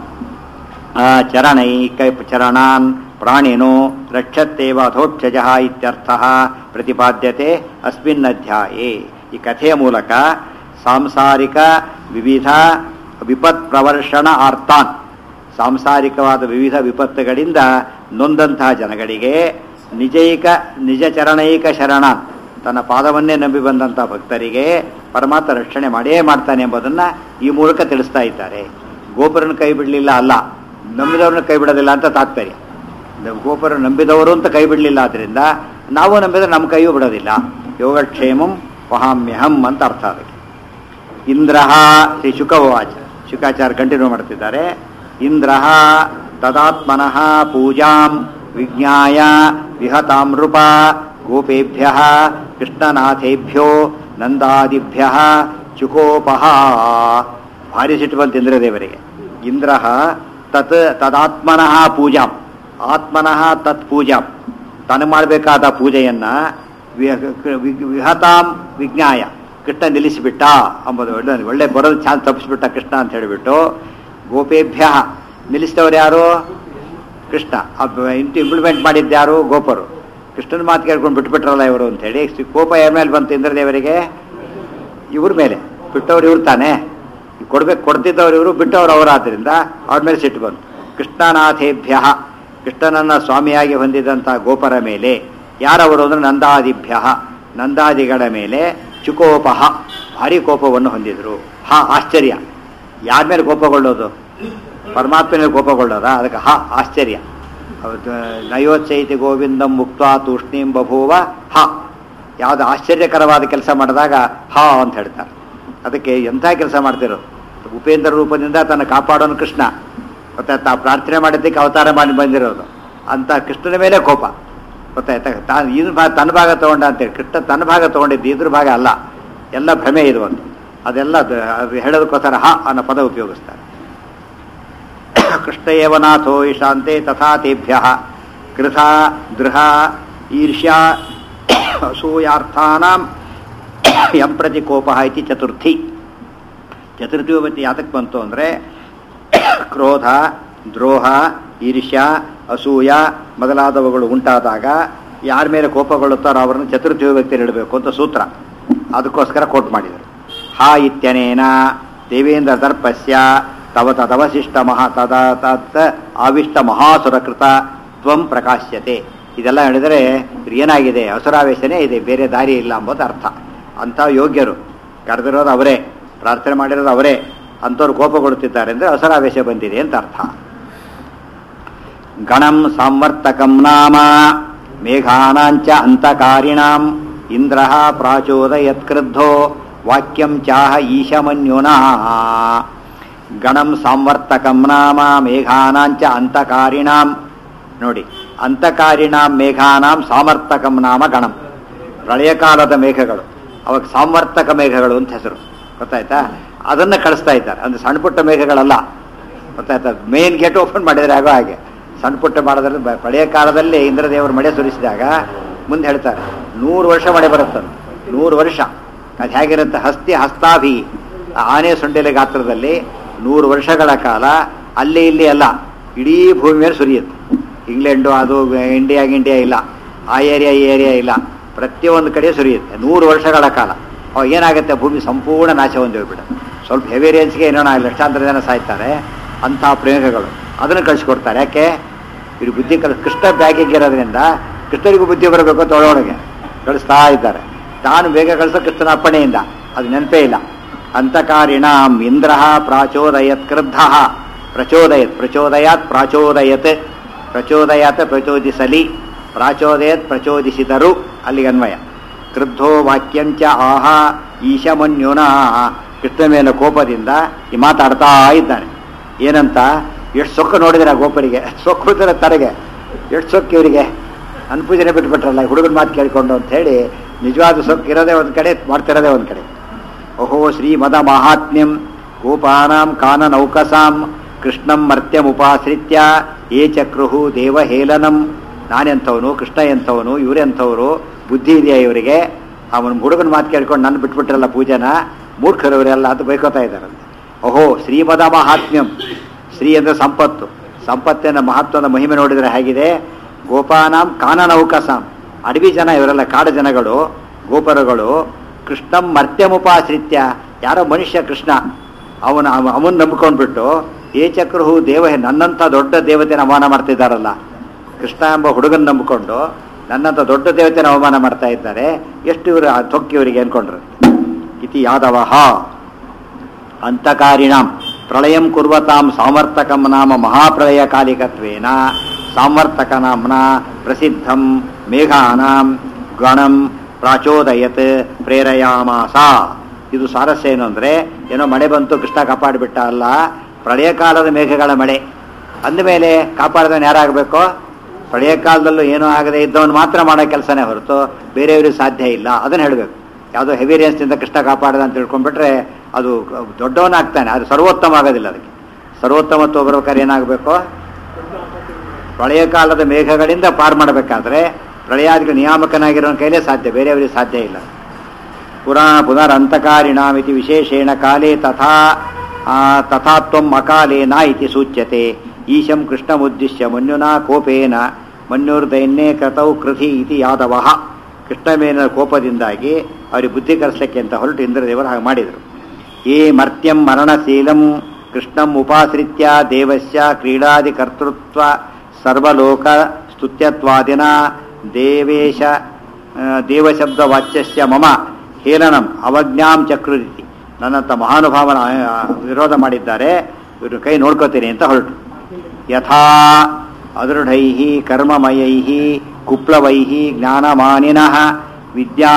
ಚರಣೈಕ ಚರಣಾನ್ ಪ್ರಾಣಿನೋ ರಕ್ಷತ್ತೇವ ಅಧೋಕ್ಷಜ ಇತ್ಯರ್ಥಃ ಪ್ರತಿಪಾದ್ಯತೆ ಅಸ್ಮಿನ್ ಅಧ್ಯಾಯೇ. ಈ ಕಥೆಯ ಮೂಲಕ ಸಾಂಸಾರಿಕ ವಿವಿಧ ವಿಪತ್ ಪ್ರವರ್ಷಣ ಅರ್ಥಾನ್, ಸಾಂಸಾರಿಕವಾದ ವಿವಿಧ ವಿಪತ್ತುಗಳಿಂದ ನೊಂದಂತಹ ಜನಗಳಿಗೆ ನಿಜೈಕ ನಿಜ ಚರಣೈಕ ಶರಣಾನ್, ತನ್ನ ಪಾದವನ್ನೇ ನಂಬಿ ಬಂದಂಥ ಭಕ್ತರಿಗೆ ಪರಮಾತ್ಮ ರಕ್ಷಣೆ ಮಾಡೇ ಮಾಡ್ತಾನೆ ಎಂಬುದನ್ನು ಈ ಮೂಲಕ ತಿಳಿಸ್ತಾ ಇದ್ದಾರೆ. ಗೋಪುರನ ಕೈ ಬಿಡಲಿಲ್ಲ ಅಲ್ಲ, ನಂಬಿದವ್ರನ್ನ ಕೈ ಬಿಡೋದಿಲ್ಲ ಅಂತ ತಾತ್ಪರ್ಯ. ಗೋಪುರ ನಂಬಿದವರು ಅಂತ ಕೈ ಬಿಡಲಿಲ್ಲ, ಆದ್ದರಿಂದ ನಾವು ನಂಬಿದ್ರೆ ನಮ್ಮ ಕೈಯೂ ಬಿಡೋದಿಲ್ಲ. ಯೋಗಕ್ಷೇಮಂ ವಹಾಮ್ಯಹಂ ಅಂತ ಅರ್ಥ ಅದಕ್ಕೆ. ಇಂದ್ರ ಶ್ರೀ ಶುಕವಾಚ, ಶುಕಾಚಾರ್ಯ ಕಂಟಿನ್ಯೂ ಮಾಡ್ತಿದ್ದಾರೆ. ಇಂದ್ರ ತದಾತ್ಮನಃ ಪೂಜಾಂ ವಿಜ್ಞಾಯ ವಿಹತಾಮೃಪ ಗೋಪೇಭ್ಯ ಕೃಷ್ಣನಾಥೇಭ್ಯೋ ನಂದಾದಿಭ್ಯ ಚುಕೋಪಹ. ಭಾರಿ ಸಿಟ್ಟು ಬಂತು ಇಂದ್ರದೇವರಿಗೆ. ಇಂದ್ರ ತತ್ ತದಾತ್ಮನಃ ಪೂಜಾಂ, ಆತ್ಮನಃ ತತ್ ಪೂಜಾಂ, ತಾನು ಮಾಡಬೇಕಾದ ಪೂಜೆಯನ್ನ ವಿಹತಾಂ ವಿಜ್ಞಾಯ, ಕೃಷ್ಣ ನಿಲ್ಲಿಸಿಬಿಟ್ಟ ಅಂಬುದು ಒಳ್ಳೆ ಒಳ್ಳೆ ಬರೋದು ಚಾನ್ಸ್ ತಪ್ಪಿಸ್ಬಿಟ್ಟ ಕೃಷ್ಣ ಅಂತ ಹೇಳಿಬಿಟ್ಟು ಗೋಪೇಭ್ಯ, ನಿಲ್ಲಿಸಿದವರು ಯಾರು? ಕೃಷ್ಣ. ಇಂಟು ಇಂಪ್ಲಿಮೆಂಟ್ ಮಾಡಿದ್ಯಾರು? ಗೋಪರು. ಕೃಷ್ಣನ ಮಾತು ಕೇಳ್ಕೊಂಡು ಬಿಟ್ಬಿಟ್ರಲ್ಲ ಇವರು ಅಂತ ಹೇಳಿ ಕೋಪ ಯಾರ ಮೇಲೆ ಬಂತು ಇಂದ್ರದೇವರಿಗೆ? ಇವ್ರ ಮೇಲೆ. ಬಿಟ್ಟವ್ರು ಇವ್ರು ತಾನೆ, ಕೊಡ್ಬೇಕು ಕೊಡ್ತಿದ್ದವ್ರು ಇವರು, ಬಿಟ್ಟವ್ರು ಅವರಾದ್ರಿಂದ ಅವ್ರ ಮೇಲೆ ಸಿಟ್ಟು ಬಂತು. ಕೃಷ್ಣನಾಥೇಭ್ಯ, ಕೃಷ್ಣನನ್ನ ಸ್ವಾಮಿಯಾಗಿ ಹೊಂದಿದಂಥ ಗೋಪರ ಮೇಲೆ. ಯಾರವರು ಅಂದ್ರೆ ನಂದಾದಿಭ್ಯ, ನಂದಾದಿಗಳ ಮೇಲೆ ಚುಕೋಪಹ, ಭಾರಿ ಕೋಪವನ್ನು ಹೊಂದಿದ್ರು. ಹಾ ಆಶ್ಚರ್ಯ, ಯಾರ ಮೇಲೆ ಕೋಪಗೊಳ್ಳೋದು? ಪರಮಾತ್ಮನಲ್ಲಿ ಕೋಪಗೊಳ್ಳೋದ? ಅದಕ್ಕೆ ಹ ಆಶ್ಚರ್ಯ. ನಯೋಚ್ಚೈತಿ ಗೋವಿಂದಂ ಮುಕ್ತ ತೂಷ್ಣೀಂ ಬಭೂವ ಹ. ಯಾವುದು ಆಶ್ಚರ್ಯಕರವಾದ ಕೆಲಸ ಮಾಡಿದಾಗ ಹ ಅಂತ ಹೇಳ್ತಾರೆ. ಅದಕ್ಕೆ ಎಂಥ ಕೆಲಸ ಮಾಡ್ತಿರೋ, ಉಪೇಂದ್ರ ರೂಪದಿಂದ ತನ್ನ ಕಾಪಾಡೋನು ಕೃಷ್ಣ, ಗೊತ್ತಾಯ್ತಾ? ಪ್ರಾರ್ಥನೆ ಮಾಡಿದ್ದಕ್ಕೆ ಅವತಾರ ಮಾಡಿ ಬಂದಿರೋದು ಅಂತ ಕೃಷ್ಣನ ಮೇಲೆ ಕೋಪ, ಗೊತ್ತಾಯ್ತಾ? ತಾನು ಇದ್ರ ಭಾಗ ತನ್ನ ಭಾಗ ತಗೊಂಡ ಅಂತೇಳಿ ಕೃಷ್ಣ ತನ್ನ ಭಾಗ ತಗೊಂಡಿದ್ದು, ಇದ್ರ ಭಾಗ ಅಲ್ಲ, ಎಲ್ಲ ಭ್ರಮೆ ಇದು ಒಂದು. ಅದೆಲ್ಲ ಅದು ಹೇಳೋದಕ್ಕೋಸ್ಕರ ಹ ಅನ್ನೋ ಪದ ಉಪಯೋಗಿಸ್ತಾರೆ. ಕೃಷ್ಣ ಏವನಾಥೋ ಈಶಾಂತೆ ತಥಾ ತೇಭ್ಯ ಕೃತ ದೃಹ ಈರ್ಷ್ಯಾ ಅಸೂಯಾರ್ಥಾನಾಂ ಯಂ ಪ್ರತಿ ಕೋಪ ಇತಿ ಚತುರ್ಥಿ. ಚತುರ್ಥಿ ಯಾತಕ್ಕೆ ಬಂತು ಅಂದರೆ ಕ್ರೋಧ, ದ್ರೋಹ, ಈರ್ಷ್ಯ, ಅಸೂಯ ಮೊದಲಾದವುಗಳು ಉಂಟಾದಾಗ ಯಾರ ಮೇಲೆ ಕೋಪಗೊಳ್ಳುತ್ತಾರೋ ಅವರನ್ನು ಚತುರ್ಥಿ ವ್ಯಕ್ತಿ ಇಡಬೇಕು ಅಂತ ಸೂತ್ರ. ಅದಕ್ಕೋಸ್ಕರ ಕೋಟ್ ಮಾಡಿದರು. ಹಾ ಇತ್ಯನೇನ ದೇವೇಂದ್ರ ದರ್ಪಸ್ಯ ತವ ತದವಶಿಷ್ಟ ಮಹಾ ತದ ತತ್ ಆವಿಷ್ಟ ಮಹಾಸುರಕೃತ ತ್ವಂ ಪ್ರಕಾಶ್ಯತೆ. ಇದೆಲ್ಲ ಹೇಳಿದರೆ ಏನಾಗಿದೆ, ಅಸುರಾವೇಶನೇ ಇದೆ, ಬೇರೆ ದಾರಿ ಇಲ್ಲ ಎಂಬುದು ಅರ್ಥ. ಅಂಥ ಯೋಗ್ಯರು ಕರೆದಿರೋದು ಅವರೇ, ಪ್ರಾರ್ಥನೆ ಮಾಡಿರೋದು ಅವರೇ, ಅಂಥವ್ರು ಕೋಪಗೊಳ್ಳುತ್ತಿದ್ದಾರೆ ಅಂದರೆ ಅಸುರಾವೇಶ ಬಂದಿದೆ ಅಂತ ಅರ್ಥ. ಗಣಂ ಸಾಂವರ್ತಕಂ ನಾಮ ಮೇಘಾನಾಂಚ ಅಂತಕಾರಿಣಾಂ ಇಂದ್ರ ಪ್ರಾಚೋದಯತ್ ಕ್ರುದ್ಧೋ ವಾಕ್ಯಂ ಚಾಹ ಈಶಮನ್ಯುನಾ. ಗಣಂ ಸಾಂವರ್ತಕಂ ನಾಮ ಮೇಘಾನಾಂಚ ಅಂತಕಾರಿಣಾಂ. ನೋಡಿ, ಅಂತಕಾರಿಣಾಂ ಮೇಘಾನಾಂ ಸಾಮರ್ತಕಂ ನಾಮ ಗಣಂ. ಪ್ರಳಯ ಕಾಲದ ಮೇಘಗಳು, ಅವಾಗ ಸಾಮರ್ತಕ ಮೇಘಗಳು ಅಂತ ಹೆಸರು, ಗೊತ್ತಾಯ್ತಾ? ಅದನ್ನು ಕಳಿಸ್ತಾ ಇದ್ದಾರೆ. ಅಂದ್ರೆ ಸಣ್ಣ ಪುಟ್ಟ ಮೇಘಗಳಲ್ಲ, ಗೊತ್ತಾಯ್ತಾ? ಮೇನ್ ಗೇಟ್ ಓಪನ್ ಮಾಡಿದರೆ ಆಗೋ ಹಾಗೆ ಸಣ್ಣ ಪುಟ್ಟ ಮಾಡೋದ್ರಲ್ಲಿ ಪ್ರಳಯ ಕಾಲದಲ್ಲಿ ಇಂದ್ರದೇವರು ಮಳೆ ಸುರಿಸಿದಾಗ ಮುಂದೆ ಹೇಳ್ತಾರೆ ನೂರು ವರ್ಷ ಮಳೆ ಬರುತ್ತಂತೆ. ನೂರು ವರ್ಷ ಅದು ಹೇಗಿರುತ್ತೆ? ಹಸ್ತಿ ಹಸ್ತಾಭಿ, ಆನೆ ಸೊಂಡೆಲೆ ಗಾತ್ರದಲ್ಲಿ ನೂರು ವರ್ಷಗಳ ಕಾಲ ಅಲ್ಲಿ ಇಲ್ಲಿ ಅಲ್ಲ, ಇಡೀ ಭೂಮಿ ಮೇಲೆ ಸುರಿಯುತ್ತೆ. ಇಂಗ್ಲೆಂಡು ಅದು ಇಂಡಿಯಾ ಇಂಡಿಯಾ ಇಲ್ಲ, ಆ ಏರಿಯಾ ಈ ಏರಿಯಾ ಇಲ್ಲ, ಪ್ರತಿಯೊಂದು ಕಡೆ ಸುರಿಯುತ್ತೆ ನೂರು ವರ್ಷಗಳ ಕಾಲ. ಅವಾಗ ಏನಾಗುತ್ತೆ? ಭೂಮಿ ಸಂಪೂರ್ಣ ನಾಶ ಹೊಂದಿಬಿಡುತ್ತೆ. ಸ್ವಲ್ಪ ಹೆವಿ ರೇಂಜ್ಗೆ ಏನೋ ಲಕ್ಷಾಂತರ ಜನ ಸಾಯ್ತಾರೆ. ಅಂಥ ಪ್ರೇಮಿಗಳು ಅದನ್ನು ಕಳಿಸ್ಕೊಡ್ತಾರೆ. ಯಾಕೆ? ಇವರು ಬುದ್ಧಿ ಕಲ್ ಕೃಷ್ಣ ಬ್ಯಾಗಿಂಗ್ ಇರೋದ್ರಿಂದ ಕೃಷ್ಣರಿಗೂ ಬುದ್ಧಿ ಬರಬೇಕು ಅಂತ ಒಳಗೊಳಗೆ ಕಳಿಸ್ತಾ ಇದ್ದಾರೆ. ತಾನು ಬೇಗ ಕಳಿಸೋ ಕೃಷ್ಣನ ಅಪ್ಪಣೆಯಿಂದ, ಅದು ನೆನಪೇ ಇಲ್ಲ. ಅಂತಕಾರಿಣಾಂ ಇಂದ್ರ ಪ್ರಾಚೋದಯತ್ ಕ್ರುದ್ಧ. ಪ್ರಚೋದಯತ್ ಪ್ರಚೋದಯಾತ್ ಪ್ರಾಚೋದಯತ್ ಪ್ರಚೋದಯಾತ್ ಪ್ರಚೋದಿಸಲಿ, ಪ್ರಾಚೋದಯತ್ ಪ್ರಚೋದಿಸಿದರು, ಅಲ್ಲಿಗೆ ಅನ್ವಯ. ಕ್ರುದ್ಧೋ ವಾಕ್ಯಂಚ ಆಹ ಈಶಮನ್ಯುನ. ಕೃಷ್ಣ ಮೇಲೆ ಕೋಪದಿಂದ ಈ ಮಾತಾಡ್ತಾ ಇದ್ದಾನೆ. ಏನಂತ? ಎಷ್ಟು ಸೊಕ್ಕು ನೋಡಿದ್ರೆ ಆ ಗೋಪರಿಗೆ, ಸೊಕ್ಕು ತರಗೆ ಎಷ್ಟು ಸೊಕ್ಕು ಇವರಿಗೆ, ಅನ್ಪೂಜನೆ ಬಿಟ್ಬಿಟ್ರಲ್ಲ ಹುಡುಗನ ಮಾತು ಕೇಳಿಕೊಂಡು ಅಂತ ಹೇಳಿ. ನಿಜವಾದ ಸೊಕ್ಕು ಇರೋದೇ ಒಂದು ಕಡೆ, ಮಾಡ್ತಿರೋದೇ ಒಂದು ಕಡೆ. ಓಹೋ ಶ್ರೀಮದ ಮಾಹಾತ್ಮ್ಯಂ ಗೋಪಾನಾಂ ಕಾನ ನೌಕಸಾಂ ಕೃಷ್ಣಂ ಮರ್ತ್ಯಮುಪಾಶ್ರಿತ್ಯ ಏ ಚಕ್ರುಹು ದೇವಹೇಲನಂ. ನಾನೆಂಥವನು, ಕೃಷ್ಣ ಎಂಥವನು, ಇವರೆಂಥವರು, ಬುದ್ಧಿ ಇದೆಯಾ ಇವರಿಗೆ? ಅವನ ಹುಡುಗನ ಮಾತು ಕೇಳ್ಕೊಂಡು ನನ್ನ ಬಿಟ್ಬಿಟ್ರಲ್ಲ ಪೂಜೆನ, ಮೂರ್ಖರವರೆಲ್ಲ ಅಂತ ಬೈಕೋತಾ ಇದ್ದಾರಂತೆ. ಓಹೋ ಶ್ರೀಮದ ಮಹಾತ್ಮ್ಯಂ. ಶ್ರೀ ಅಂದರೆ ಸಂಪತ್ತು, ಸಂಪತ್ತಿನ ಮಹತ್ವದ ಮಹಿಮೆ ನೋಡಿದರೆ ಹೇಗಿದೆ? ಗೋಪಾನಾಂ ಕಾನನೌಕಸಾಂ. ಅಡವಿ ಜನ ಇವರೆಲ್ಲ, ಕಾಡು ಜನಗಳು, ಗೋಪರಗಳು. ಕೃಷ್ಣಂ ಮರ್ತ್ಯಮುಪಾಶ್ರಿತ್ಯ. ಯಾರೋ ಮನುಷ್ಯ ಕೃಷ್ಣ, ಅವನ ಅವನ್ ನಂಬ್ಕೊಂಡ್ಬಿಟ್ಟು ಏ ಚಕ್ರುಹು ದೇವ, ನನ್ನಂಥ ದೊಡ್ಡ ದೇವತೆನ ಅವಮಾನ ಮಾಡ್ತಿದ್ದಾರಲ್ಲ. ಕೃಷ್ಣ ಎಂಬ ಹುಡುಗನ ನಂಬಿಕೊಂಡು ನನ್ನಂಥ ದೊಡ್ಡ ದೇವತೆನ ಅವಮಾನ ಮಾಡ್ತಾ ಇದ್ದಾರೆ. ಎಷ್ಟು ಇವರು ತೊಕ್ಕಿ ಇವರಿಗೆ ಅನ್ಕೊಂಡ್ರು. ಇತಿ ಯಾದವ ಅಂತಕಾರಿಣಾಂ ಪ್ರಳಯಂ ಕುರ್ವತಾಂ ಸಾಮರ್ತಕಂ ನಾಮ ಮಹಾಪ್ರಳಯ ಕಾಲಿಕತ್ವೇನ ಸಾಮರ್ತಕ ನಾಮ್ನ ಪ್ರಸಿದ್ಧಂ ಮೇಘಾನಾಂ ಗಣಂ ಪ್ರಾಚೋದಯತ್ ಪ್ರೇರಯಾಮಾಸ. ಇದು ಸಾರಸ್ಯ ಏನು ಅಂದರೆ, ಏನೋ ಮಳೆ ಬಂತು ಕೃಷ್ಣ ಕಾಪಾಡಿಬಿಟ್ಟ ಅಲ್ಲ, ಪ್ರಳಯ ಕಾಲದ ಮೇಘಗಳ ಮಳೆ ಅಂದಮೇಲೆ ಕಾಪಾಡಿದವನು ಯಾರಾಗಬೇಕು? ಪ್ರಳಯ ಕಾಲದಲ್ಲೂ ಏನೂ ಆಗದೆ ಇದ್ದವನು ಮಾತ್ರ ಮಾಡೋ ಕೆಲಸನೇ ಹೊರತು ಬೇರೆಯವ್ರಿಗೆ ಸಾಧ್ಯ ಇಲ್ಲ. ಅದನ್ನು ಹೇಳಬೇಕು. ಯಾವುದೋ ಹೆವಿ ರೇಂಜ್ನಿಂದ ಕೃಷ್ಣ ಕಾಪಾಡದ ಅಂತ ತಿಳ್ಕೊಂಡ್ಬಿಟ್ರೆ ಅದು ದೊಡ್ಡವನಾಗ್ತಾನೆ, ಅದು ಸರ್ವೋತ್ತಮ ಆಗೋದಿಲ್ಲ. ಅದಕ್ಕೆ ಸರ್ವೋತ್ತಮತ್ವ ಬರ್ಬೇಕಾದ್ರೆ ಏನಾಗಬೇಕು? ಪ್ರಳಯ ಕಾಲದ ಮೇಘಗಳಿಂದ ಪಾರು ಮಾಡಬೇಕಾದ್ರೆ ಪ್ರಳಯಾದಿಗಳ ನಿಯಾಮಕನಾಗಿರೋನ ಕೈಲೇ ಸಾಧ್ಯ, ಬೇರೆಯವರಿಗೆ ಸಾಧ್ಯ ಇಲ್ಲ. ಪುರಾ ಪುನರಂತಕಾರಿಣಾಮಿತಿ ವಿಶೇಷೇಣ ಕಾಲೇ ತಥಾ ತಥಾತ್ವಂ ಅಕಾಲೇನ ಇತಿ ಸೂಚ್ಯತೆ. ಈಶಂ ಕೃಷ್ಣಮುದ್ದಿಶ್ಯ ಮನ್ಯುನಾ ಕೋಪೇನ ಮನ್ಯುರ್ದೈನ್ಯೇ ಕೃತೌ ಕೃತಿ ಇತಿ ಯಾದವಃ. ಕೃಷ್ಣ ಮೇಲಿನ ಕೋಪದಿಂದಾಗಿ ಅವರಿಗೆ ಬುದ್ಧಿ ಕಲಿಸಲಿಕ್ಕೆ ಅಂತ ಹೊರಟು ಇಂದ್ರದೇವರು ಹಾಗೆ ಮಾಡಿದರು. ಏ ಮರ್ತ್ಯಂ ಮರಣಶೀಲಂ ಕೃಷ್ಣಂ ಉಪಾಶ್ರಿತ್ಯ ದೇವಸ್ಯ ಕ್ರೀಡಾದಿ ಕರ್ತೃತ್ವ ಸರ್ವಲೋಕ ಸ್ತುತ್ಯತ್ವಾದಿನ ದೇವೇಶ ದೇವಶಬ್ದ ವಾಚ್ಯಸ್ಯ ಮಮ ಹೇಲನಂ ಅವಜ್ಞಾಂ ಚಕ್ರುರಿತಿ. ನನ್ನಂಥ ಮಹಾನುಭಾವನ ವಿರೋಧ ಮಾಡಿದ್ದಾರೆ, ಇವರು ಕೈ ನೋಡ್ಕೋತೀನಿ ಅಂತ ಹೊರಟು. ಯಥಾ ಅದೃಢೈ ಕರ್ಮಮಯೈ ಕುಪ್ಲವೈ ಜ್ಞಾನಮಾನಿನಃ ವಿದ್ಯಾ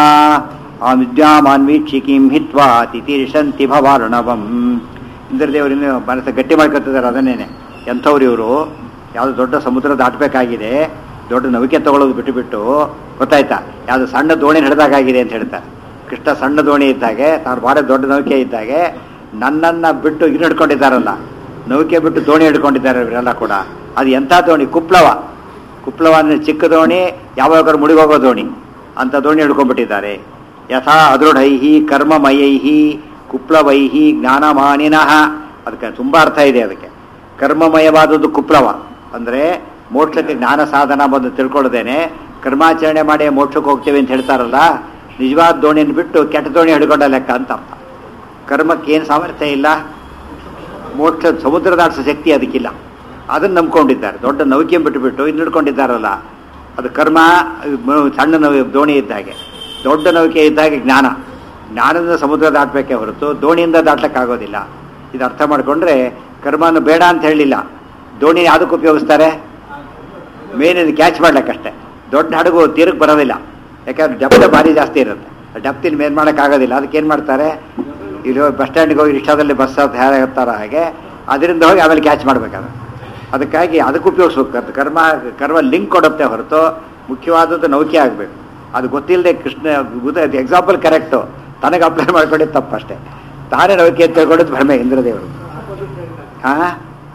ವಿದ್ಯಾಮಾನ್ವೀಕ್ಷಿಕಿಂ ಹಿತ್ವಾ ತಿತೀರ್ಷಂತಿ ಭವಾರ್ಣವಂ. ಇಂದ್ರದೇವರಿಂದ ಮನಸ್ಸು ಗಟ್ಟಿ ಮಾಡ್ಕೊತಿದ್ದಾರೆ. ಅದನ್ನೇನೆ ಎಂಥವ್ರು ಇವರು, ಯಾವುದು ದೊಡ್ಡ ಸಮುದ್ರ ದಾಟಬೇಕಾಗಿದೆ, ದೊಡ್ಡ ನೌಕೆ ತಗೊಳ್ಳೋದು ಬಿಟ್ಟು ಬಿಟ್ಟು ಗೊತ್ತಾಯ್ತಾ, ಯಾವುದು ಸಣ್ಣ ದೋಣಿ ಹಿಡಿದಾಗಿದೆ ಅಂತ ಹೇಳ್ತಾರೆ. ಕೃಷ್ಣ ಸಣ್ಣ ದೋಣಿ ಇದ್ದಾಗೆ, ತಾನು ಭಾಳ ದೊಡ್ಡ ನೌಕೆ ಇದ್ದಾಗೆ ನನ್ನನ್ನು ಬಿಟ್ಟು ಇನ್ನು ಹಿಡ್ಕೊಂಡಿದ್ದಾರಲ್ಲ, ನೌಕೆ ಬಿಟ್ಟು ದೋಣಿ ಹಿಡ್ಕೊಂಡಿದ್ದಾರೆ ಇವರೆಲ್ಲ ಕೂಡ. ಅದು ಎಂಥ ದೋಣಿ? ಕುಪ್ಲವ. ಕುಪ್ಲವ ಅಂದರೆ ಚಿಕ್ಕ ದೋಣಿ, ಯಾವಾಗಾದ್ರೂ ಮುಡಿಗೋಗೋ ದೋಣಿ, ಅಂಥ ದೋಣಿ ಹಿಡ್ಕೊಂಡ್ಬಿಟ್ಟಿದ್ದಾರೆ. ಯಥಾ ಅದೃಢೈಹಿ ಕರ್ಮಮಯೈಹಿ ಕುಪ್ಲವೈಹಿ ಜ್ಞಾನಮಾನಿನಃ. ಅದಕ್ಕೆ ತುಂಬ ಅರ್ಥ ಇದೆ. ಅದಕ್ಕೆ ಕರ್ಮಮಯವಾದದ್ದು ಕುಪ್ಲವ. ಅಂದರೆ ಮೋಕ್ಷಕ್ಕೆ ಜ್ಞಾನ ಸಾಧನ ಬಂದು ತಿಳ್ಕೊಳ್ಳೋದೇನೆ ಕರ್ಮಾಚರಣೆ ಮಾಡಿ ಮೋಕ್ಷಕ್ಕೆ ಹೋಗ್ತೇವೆ ಅಂತ ಹೇಳ್ತಾರಲ್ಲ, ನಿಜವಾದ ದೋಣಿಯನ್ನು ಬಿಟ್ಟು ಕೆಟ್ಟ ದೋಣಿ ಹಿಡ್ಕೊಂಡ ಲೆಕ್ಕ ಅಂತ ಅರ್ಥ. ಕರ್ಮಕ್ಕೆ ಏನು ಸಾಮರ್ಥ್ಯ ಇಲ್ಲ, ಮೋಕ್ಷ ಸಮುದ್ರ ದಾಟಿಸೋ ಶಕ್ತಿ ಅದಕ್ಕಿಲ್ಲ. ಅದನ್ನು ನಂಬ್ಕೊಂಡಿದ್ದಾರೆ. ದೊಡ್ಡ ನೌಕೆ ಬಿಟ್ಟುಬಿಟ್ಟು ಇನ್ನು ಹಿಡ್ಕೊಂಡಿದ್ದಾರಲ್ಲ, ಅದು ಕರ್ಮ. ಸಣ್ಣ ನೌ ದೋಣಿ ಇದ್ದ ಹಾಗೆ, ದೊಡ್ಡ ನೌಕೆ ಇದ್ದ ಹಾಗೆ ಜ್ಞಾನ. ಜ್ಞಾನದಿಂದ ಸಮುದ್ರ ದಾಟಬೇಕೇ ಹೊರತು ದೋಣಿಯಿಂದ ದಾಟ್ಲಿಕ್ಕಾಗೋದಿಲ್ಲ. ಇದು ಅರ್ಥ ಮಾಡಿಕೊಂಡ್ರೆ ಕರ್ಮನ ಬೇಡ ಅಂತ ಹೇಳಲಿಲ್ಲ. ದೋಣಿ ಯಾವುದಕ್ಕೆ ಉಪಯೋಗಿಸ್ತಾರೆ? ಮೇನಿಂದ ಕ್ಯಾಚ್ ಮಾಡ್ಲಿಕ್ಕಷ್ಟೇ. ದೊಡ್ಡ ಹಡಗು ತೀರಕ್ಕೆ ಬರೋದಿಲ್ಲ, ಯಾಕಂದ್ರೆ ಡಪ್ತ ಭಾರಿ ಜಾಸ್ತಿ ಇರುತ್ತೆ. ಡಪ್ತಿನ ಮೇನ್ ಮಾಡೋಕ್ಕಾಗೋದಿಲ್ಲ. ಅದಕ್ಕೆ ಏನು ಮಾಡ್ತಾರೆ, ಇಲ್ಲಿ ಬಸ್ ಸ್ಟ್ಯಾಂಡ್ಗೆ ಹೋಗಿ ರಿಕ್ಷಾದಲ್ಲಿ ಬಸ್ ಹೇಗಾಗ್ತಾರ ಹಾಗೆ ಅದರಿಂದ ಹೋಗಿ ಆಮೇಲೆ ಕ್ಯಾಚ್ ಮಾಡಬೇಕಾದ್ರೆ. ಅದಕ್ಕಾಗಿ ಅದಕ್ಕೆ ಉಪಯೋಗಿಸ್ಬೇಕು. ಕರ್ಮ ಕರ್ಮ ಲಿಂಕ್ ಕೊಡುತ್ತೆ ಹೊರತು ಮುಖ್ಯವಾದದ್ದು ನೌಕೆ ಆಗಬೇಕು. ಅದು ಗೊತ್ತಿಲ್ಲದೆ ಕೃಷ್ಣ ಎಕ್ಸಾಂಪಲ್ ಕರೆಕ್ಟು, ತನಗೆ ಅಪ್ಲೈ ಮಾಡ್ಕೊಂಡಿದ್ದು ತಪ್ಪಷ್ಟೇ. ತಾನೇ ನೌಕೆ ತಿಳ್ಕೊಂಡಿದ್ದು ಭ್ರಮೆ ಇಂದ್ರದೇವರು. ಹಾಂ,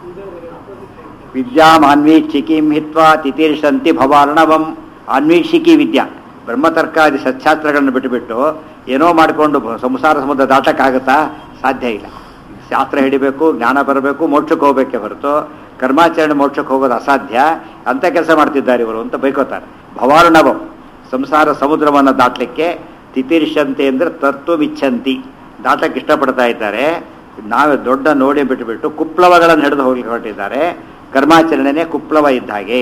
ವಿದ್ಯಾಮಾನ್ವೀಕ್ಷಿಕೀಂ ಹಿತ್ವಾ ತಿತೀರ್ಷಂತಿ ಭವಾರ್ಣವಂ. ಅನ್ವೀಕ್ಷಿಕಿ ವಿದ್ಯಾ, ಬ್ರಹ್ಮತರ್ಕಾದಿ ಸಚ್ಛಾಸ್ತ್ರಗಳನ್ನು ಬಿಟ್ಟುಬಿಟ್ಟು ಏನೋ ಮಾಡಿಕೊಂಡು ಸಂಸಾರ ಸಮುದ್ರ ದಾಟಕ್ಕಾಗುತ್ತಾ? ಸಾಧ್ಯ ಇಲ್ಲ. ಶಾಸ್ತ್ರ ಹಿಡಿಬೇಕು, ಜ್ಞಾನ ಬರಬೇಕು, ಮೋಕ್ಷಕ್ಕೆ ಹೋಗಬೇಕೆ ಹೊರತು ಕರ್ಮಾಚರಣೆ ಮೋಕ್ಷಕ್ಕೆ ಹೋಗೋದು ಅಸಾಧ್ಯ. ಅಂಥ ಕೆಲಸ ಮಾಡ್ತಿದ್ದಾರೆ ಇವರು ಅಂತ ಬೈಕೋತಾರೆ. ಭವಾರ್ಣವಂ, ಸಂಸಾರ ಸಮುದ್ರವನ್ನು ದಾಟಲಿಕ್ಕೆ. ತಿತೀರ್ಷಂತಿ ಅಂದರೆ ತತ್ವಮಿಚ್ಛಂತಿ, ದಾಟಕ್ಕೆ ಇಷ್ಟಪಡ್ತಾ ಇದ್ದಾರೆ. ನಾವೇ ದೊಡ್ಡ ನೋಡಿ ಬಿಟ್ಟುಬಿಟ್ಟು ಕುಪ್ಲವಗಳನ್ನು ಹಿಡಿದು ಹೋಗ್ಲಿಕ್ಕೆ ಹೊರಟಿದ್ದಾರೆ. ಕರ್ಮಾಚರಣೆನೇ ಕುಪ್ಲವ ಇದ್ದ ಹಾಗೆ.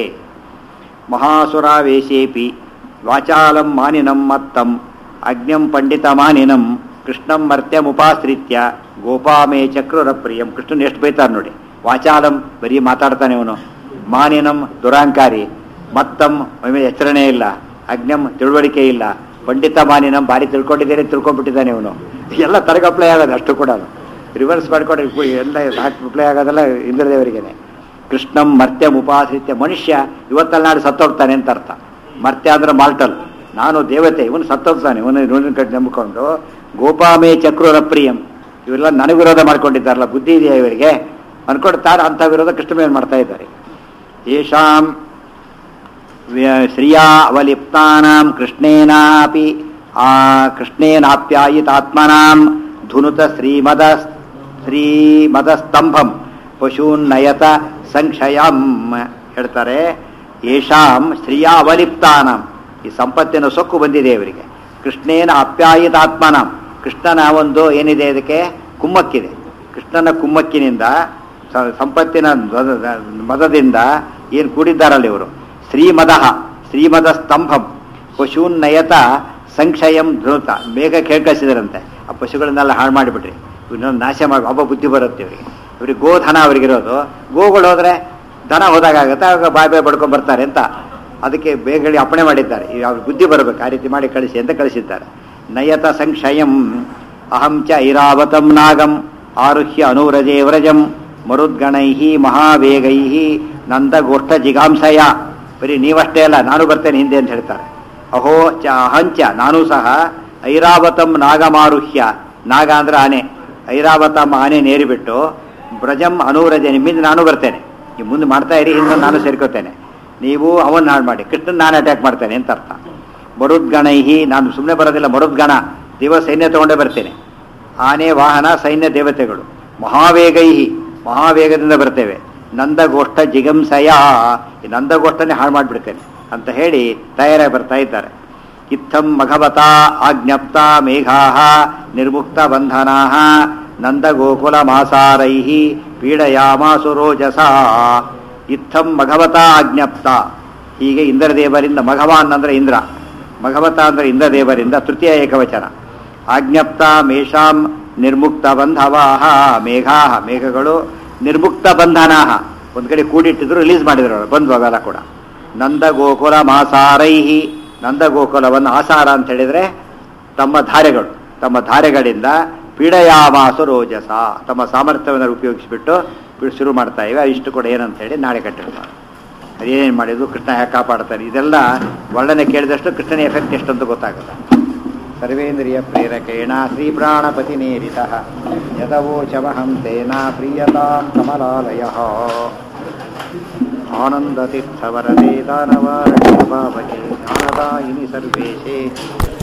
ಮಹಾಸುರಾವೇಶೇಪಿ ವಾಚಾಲಂ ಮಾನಿನಂ ಮತ್ತಂ ಅಗ್ನ್ಯಂ ಪಂಡಿತ ಮಾನಿನಂ ಕೃಷ್ಣಂ ಮರ್ತ್ಯಮುಪಾಶ್ರಿತ್ಯ ಗೋಪಾಮೇ ಚಕ್ರರ ಪ್ರಿಯಂ. ಕೃಷ್ಣನ್ ಎಷ್ಟು ಬೈತಾರೆ ನೋಡಿ. ವಾಚಾಲಂ ಬರೀ ಮಾತಾಡ್ತಾನೆ ಅವನು, ಮಾನಿನಂ ದುರಾಂಕಾರಿ, ಮತ್ತಂ ಆಮೇಲೆ ಎಚ್ಚರಣೆ ಇಲ್ಲ, ಅಗ್ನ್ಯಂ ತಿಳುವಳಿಕೆ ಇಲ್ಲ, ಪಂಡಿತ ಮಾನಿನಂ ಭಾರಿ ತಿಳ್ಕೊಂಡಿದ್ದೇನೆ ತಿಳ್ಕೊಂಡ್ಬಿಟ್ಟಿದ್ದಾನೆ ಅವನು. ಎಲ್ಲ ತರಗ ಅಪ್ಲೈ ಆಗೋದು ಅಷ್ಟು ಕೂಡ. ರಿವರ್ಸ್ ಮಾಡ್ಕೊಂಡು ಎಲ್ಲ ಅಪ್ಲೈ ಆಗೋದಲ್ಲ ಇಂದ್ರದೇವರಿಗೇನೆ. ಕೃಷ್ಣಂ ಮರ್ತ್ಯಂ ಉಪಾಶ್ರಿತ್ಯ, ಮನುಷ್ಯ ಇವತ್ತಲ್ಲಿ ನಾಡು ಸತ್ತೋಗ್ತಾನೆ ಅಂತ ಅರ್ಥ. ಮರ್ತ್ಯ ಅಂದ್ರೆ ಮಾಲ್ಟಲ್, ನಾನು ದೇವತೆ, ಇವನು ಸತ್ತೋಗ್ತಾನೆ, ಇವನು ಇವನ ಕಡೆ ನಂಬಿಕೊಂಡು ಗೋಪಾಮೇ ಚಕ್ರರ ಪ್ರಿಯಂ. ಇವೆಲ್ಲ ನನಗೆ ವಿರೋಧ ಮಾಡ್ಕೊಂಡಿದ್ದಾರಲ್ಲ, ಬುದ್ಧಿ ಇದೆಯಾ ಇವರಿಗೆ ಅನ್ಕೊಡ್ತಾರೆ. ಅಂಥ ವಿರೋಧ ಕೃಷ್ಣ ಮೇಲೆ ಮಾಡ್ತಾ ಇದ್ದಾರೆ. ಯೇಷಾಂ ಶ್ರಿಯಾ ಅವಲಿಪ್ತಾನಾಂ ಕೃಷ್ಣೇನಾಪಿ ಆ ಕೃಷ್ಣೇನಾಪ್ಯಾಯಿತಾತ್ಮನಾಂ ಧುನುತ ಶ್ರೀಮದ ಶ್ರೀಮದಸ್ತಂಭಂ ಪಶೂನ್ನಯತ ಸಂಕ್ಷಯಂ ಹೇಳ್ತಾರೆ. ಯೇಷಾಂ ಶ್ರಿಯಾ ಅವಲಿಪ್ತಾನಾಂ, ಈ ಸಂಪತ್ತಿನ ಸೊಕ್ಕು ಬಂದಿದೆ ಇವರಿಗೆ. ಕೃಷ್ಣೇನ ಆಪ್ಯಾಯಿತಾತ್ಮನಾಂ, ಕೃಷ್ಣನ ಒಂದು ಏನಿದೆ ಇದಕ್ಕೆ ಕುಮ್ಮಕ್ಕಿದೆ. ಕೃಷ್ಣನ ಕುಮ್ಮಕ್ಕಿನಿಂದ ಸಂಪತ್ತಿನ ಮದದಿಂದ ಏನು ಕೂಡಿದ್ದಾರಲ್ಲ ಇವರು. ಶ್ರೀಮದ ಶ್ರೀಮದ ಸ್ತಂಭಂ ಪಶೂನ್ನಯತ ಸಂಕ್ಷಯಂ ಧೃತ, ಬೇಗ ಕೇಳ್ಕಳಿಸಿದಾರಂತೆ. ಆ ಪಶುಗಳನ್ನೆಲ್ಲ ಹಾಳು ಮಾಡಿಬಿಟ್ರಿ, ಇವನ್ನೊಂದು ನಾಶ ಮಾಡಿ ಒಬ್ಬ ಬುದ್ಧಿ ಬರುತ್ತೆ ಇವರಿಗೆ. ಇವ್ರಿಗೆ ಗೋಧನ ಅವ್ರಿಗಿರೋದು. ಗೋಗಳು ಹೋದರೆ ದನ ಹೋದಾಗುತ್ತೆ, ಆವಾಗ ಬಾಯ್ ಬಾಯ್ ಬಡ್ಕೊಂಡು ಬರ್ತಾರೆ ಅಂತ ಅದಕ್ಕೆ ಬೇಗ ಅಪ್ಪಣೆ ಮಾಡಿದ್ದಾರೆ. ಅವ್ರ ಬುದ್ಧಿ ಬರಬೇಕು, ಆ ರೀತಿ ಮಾಡಿ ಕಳಿಸಿ ಅಂತ ಕಳಿಸಿದ್ದಾರೆ. ನಯತ ಸಂಕ್ಷಯಂ ಅಹಂ ಚ ಐರಾವತಂ ನಾಗಂ ಆರುಹ್ಯ ಅನುವ್ರಜೇ ವ್ರಜಂ ಮರುದ್ಗಣೈ ಮಹಾವೇಗೈ ನಂದಗೋಷ್ಠ ಜಿಗಾಂಸಯ. ಬರೀ ನೀವಷ್ಟೇ ಅಲ್ಲ, ನಾನು ಬರ್ತೇನೆ ಹಿಂದೆ ಅಂತ ಹೇಳ್ತಾರೆ. ಅಹೋ ಚ ಅಹಂಚ, ನಾನೂ ಸಹ ಐರಾವತಂ ನಾಗಮಾರುಹ್ಯ, ನಾಗ ಅಂದ್ರೆ ಆನೆ, ಐರಾವತಂ ಆನೆ ನೇರಿಬಿಟ್ಟು ಬ್ರಜಂ ಅನುವ್ರಜ, ನಿಮ್ಮಿಂದ ನಾನು ಬರ್ತೇನೆ. ನೀವು ಮುಂದೆ ಮಾಡ್ತಾ ಇರಿ, ಹಿಂದೆ ನಾನು ಸೇರ್ಕೋತೇನೆ. ನೀವು ಅವನ್ನ ಹಾಳು ಮಾಡಿ, ಕೃಷ್ಣನ್ ನಾನು ಅಟ್ಯಾಕ್ ಮಾಡ್ತೇನೆ ಅಂತ ಅರ್ಥ. ಮರುದ್ಗಣೈಹಿ, ನಾನು ಸುಮ್ಮನೆ ಬರೋದಿಲ್ಲ, ಮರುದ್ಗಣ ದೇವ ಸೈನ್ಯ ತಗೊಂಡೇ ಬರ್ತೇನೆ. ಆನೆ ವಾಹನ ಸೈನ್ಯ ದೇವತೆಗಳು. ಮಹಾವೇಗೈಹಿ, ಮಹಾವೇಗದಿಂದ ಬರ್ತೇವೆ. ನಂದಗೋಷ್ಠ ಜಿಗಂಸಯ, ಈ ನಂದಗೋಷ್ಠನೇ ಹಾಳು ಮಾಡಿಬಿಡ್ತೇನೆ ಅಂತ ಹೇಳಿ ತಯಾರಾಗಿ ಬರ್ತಾ ಇದ್ದಾರೆ. ಇತ್ತಂ ಮಘವತಾ ಆಜ್ಞಪ್ತ ಮೇಘಾ ನಿರ್ಮುಕ್ತ ಬಂಧನಾ ನಂದಗೋಕುಲ ಮಾಸಾರೈ ಪೀಡಯಾಮಾಸು ರೋಜಸ. ಇತ್ತಂ ಮಘವತಾ ಆಜ್ಞಪ್ತ, ಹೀಗೆ ಇಂದ್ರದೇವರಿಂದ, ಮಘವಾನ್ ಅಂದ್ರೆ ಇಂದ್ರ, ಮಘವತ ಅಂದ್ರೆ ಇಂದ್ರದೇವರಿಂದ ತೃತೀಯ ಏಕವಚನ. ಆಜ್ಞಪ್ತ ಮೇಷಾಂ ನಿರ್ಮುಕ್ತ ಬಂಧವಾಹ, ಮೇಘಾ ಮೇಘಗಳು, ನಿರ್ಮುಕ್ತ ಬಂಧನಾಹ ಒಂದು ಕಡೆ ಕೂಡಿಟ್ಟಿದ್ರು, ರಿಲೀಸ್ ಮಾಡಿದ್ರು ಅವರು, ಬಂದ್ವು ಅವೆಲ್ಲ ಕೂಡ. ನಂದಗೋಕುಲ ಮಾಸಾರೈಹಿ, ನಂದಗೋಕುಲವನ್ನು ಆಸಾರ ಅಂತ ಹೇಳಿದರೆ ತಮ್ಮ ಧಾರೆಗಳು, ತಮ್ಮ ಧಾರೆಗಳಿಂದ ಪೀಡಯಾಮಾಸು ರೋಜಸ, ತಮ್ಮ ಸಾಮರ್ಥ್ಯವನ್ನು ಉಪಯೋಗಿಸಿಬಿಟ್ಟು ಶುರು ಮಾಡ್ತಾ ಇವೆ. ಇಷ್ಟು ಕೂಡ ಏನಂತ ಹೇಳಿ ನಾಳೆ ಕಟ್ಟಿರ್ತಾರೆ. ಅದೇನೇನು ಮಾಡಿದ್ರು, ಕೃಷ್ಣ ಯಾಕೆ ಕಾಪಾಡ್ತಾರೆ, ಇದೆಲ್ಲ ವರ್ಣನೆ ಕೇಳಿದಷ್ಟು ಕೃಷ್ಣನ ಎಫೆಕ್ಟ್ ಎಷ್ಟು ಅಂತ ಗೊತ್ತಾಗುತ್ತೆ. ಸರ್ವೇಂದ್ರಿಯ ಪ್ರೇರಕೇಣ ಶ್ರೀ ಪ್ರಾಣಪತಿ ನೇರಿತ ಯದವೋಚಮಹಂ ತೇನ ಪ್ರಿಯತಾಂ ಕಮಲಾಲಯ. ಆನಂದತೀರ್ಥವರದೇ ದಾನವಾರಣ್ಯ ಭಾವಕೆ ಜ್ಞಾನದಾಯಿನಿ ಸರ್ವೇಶೇ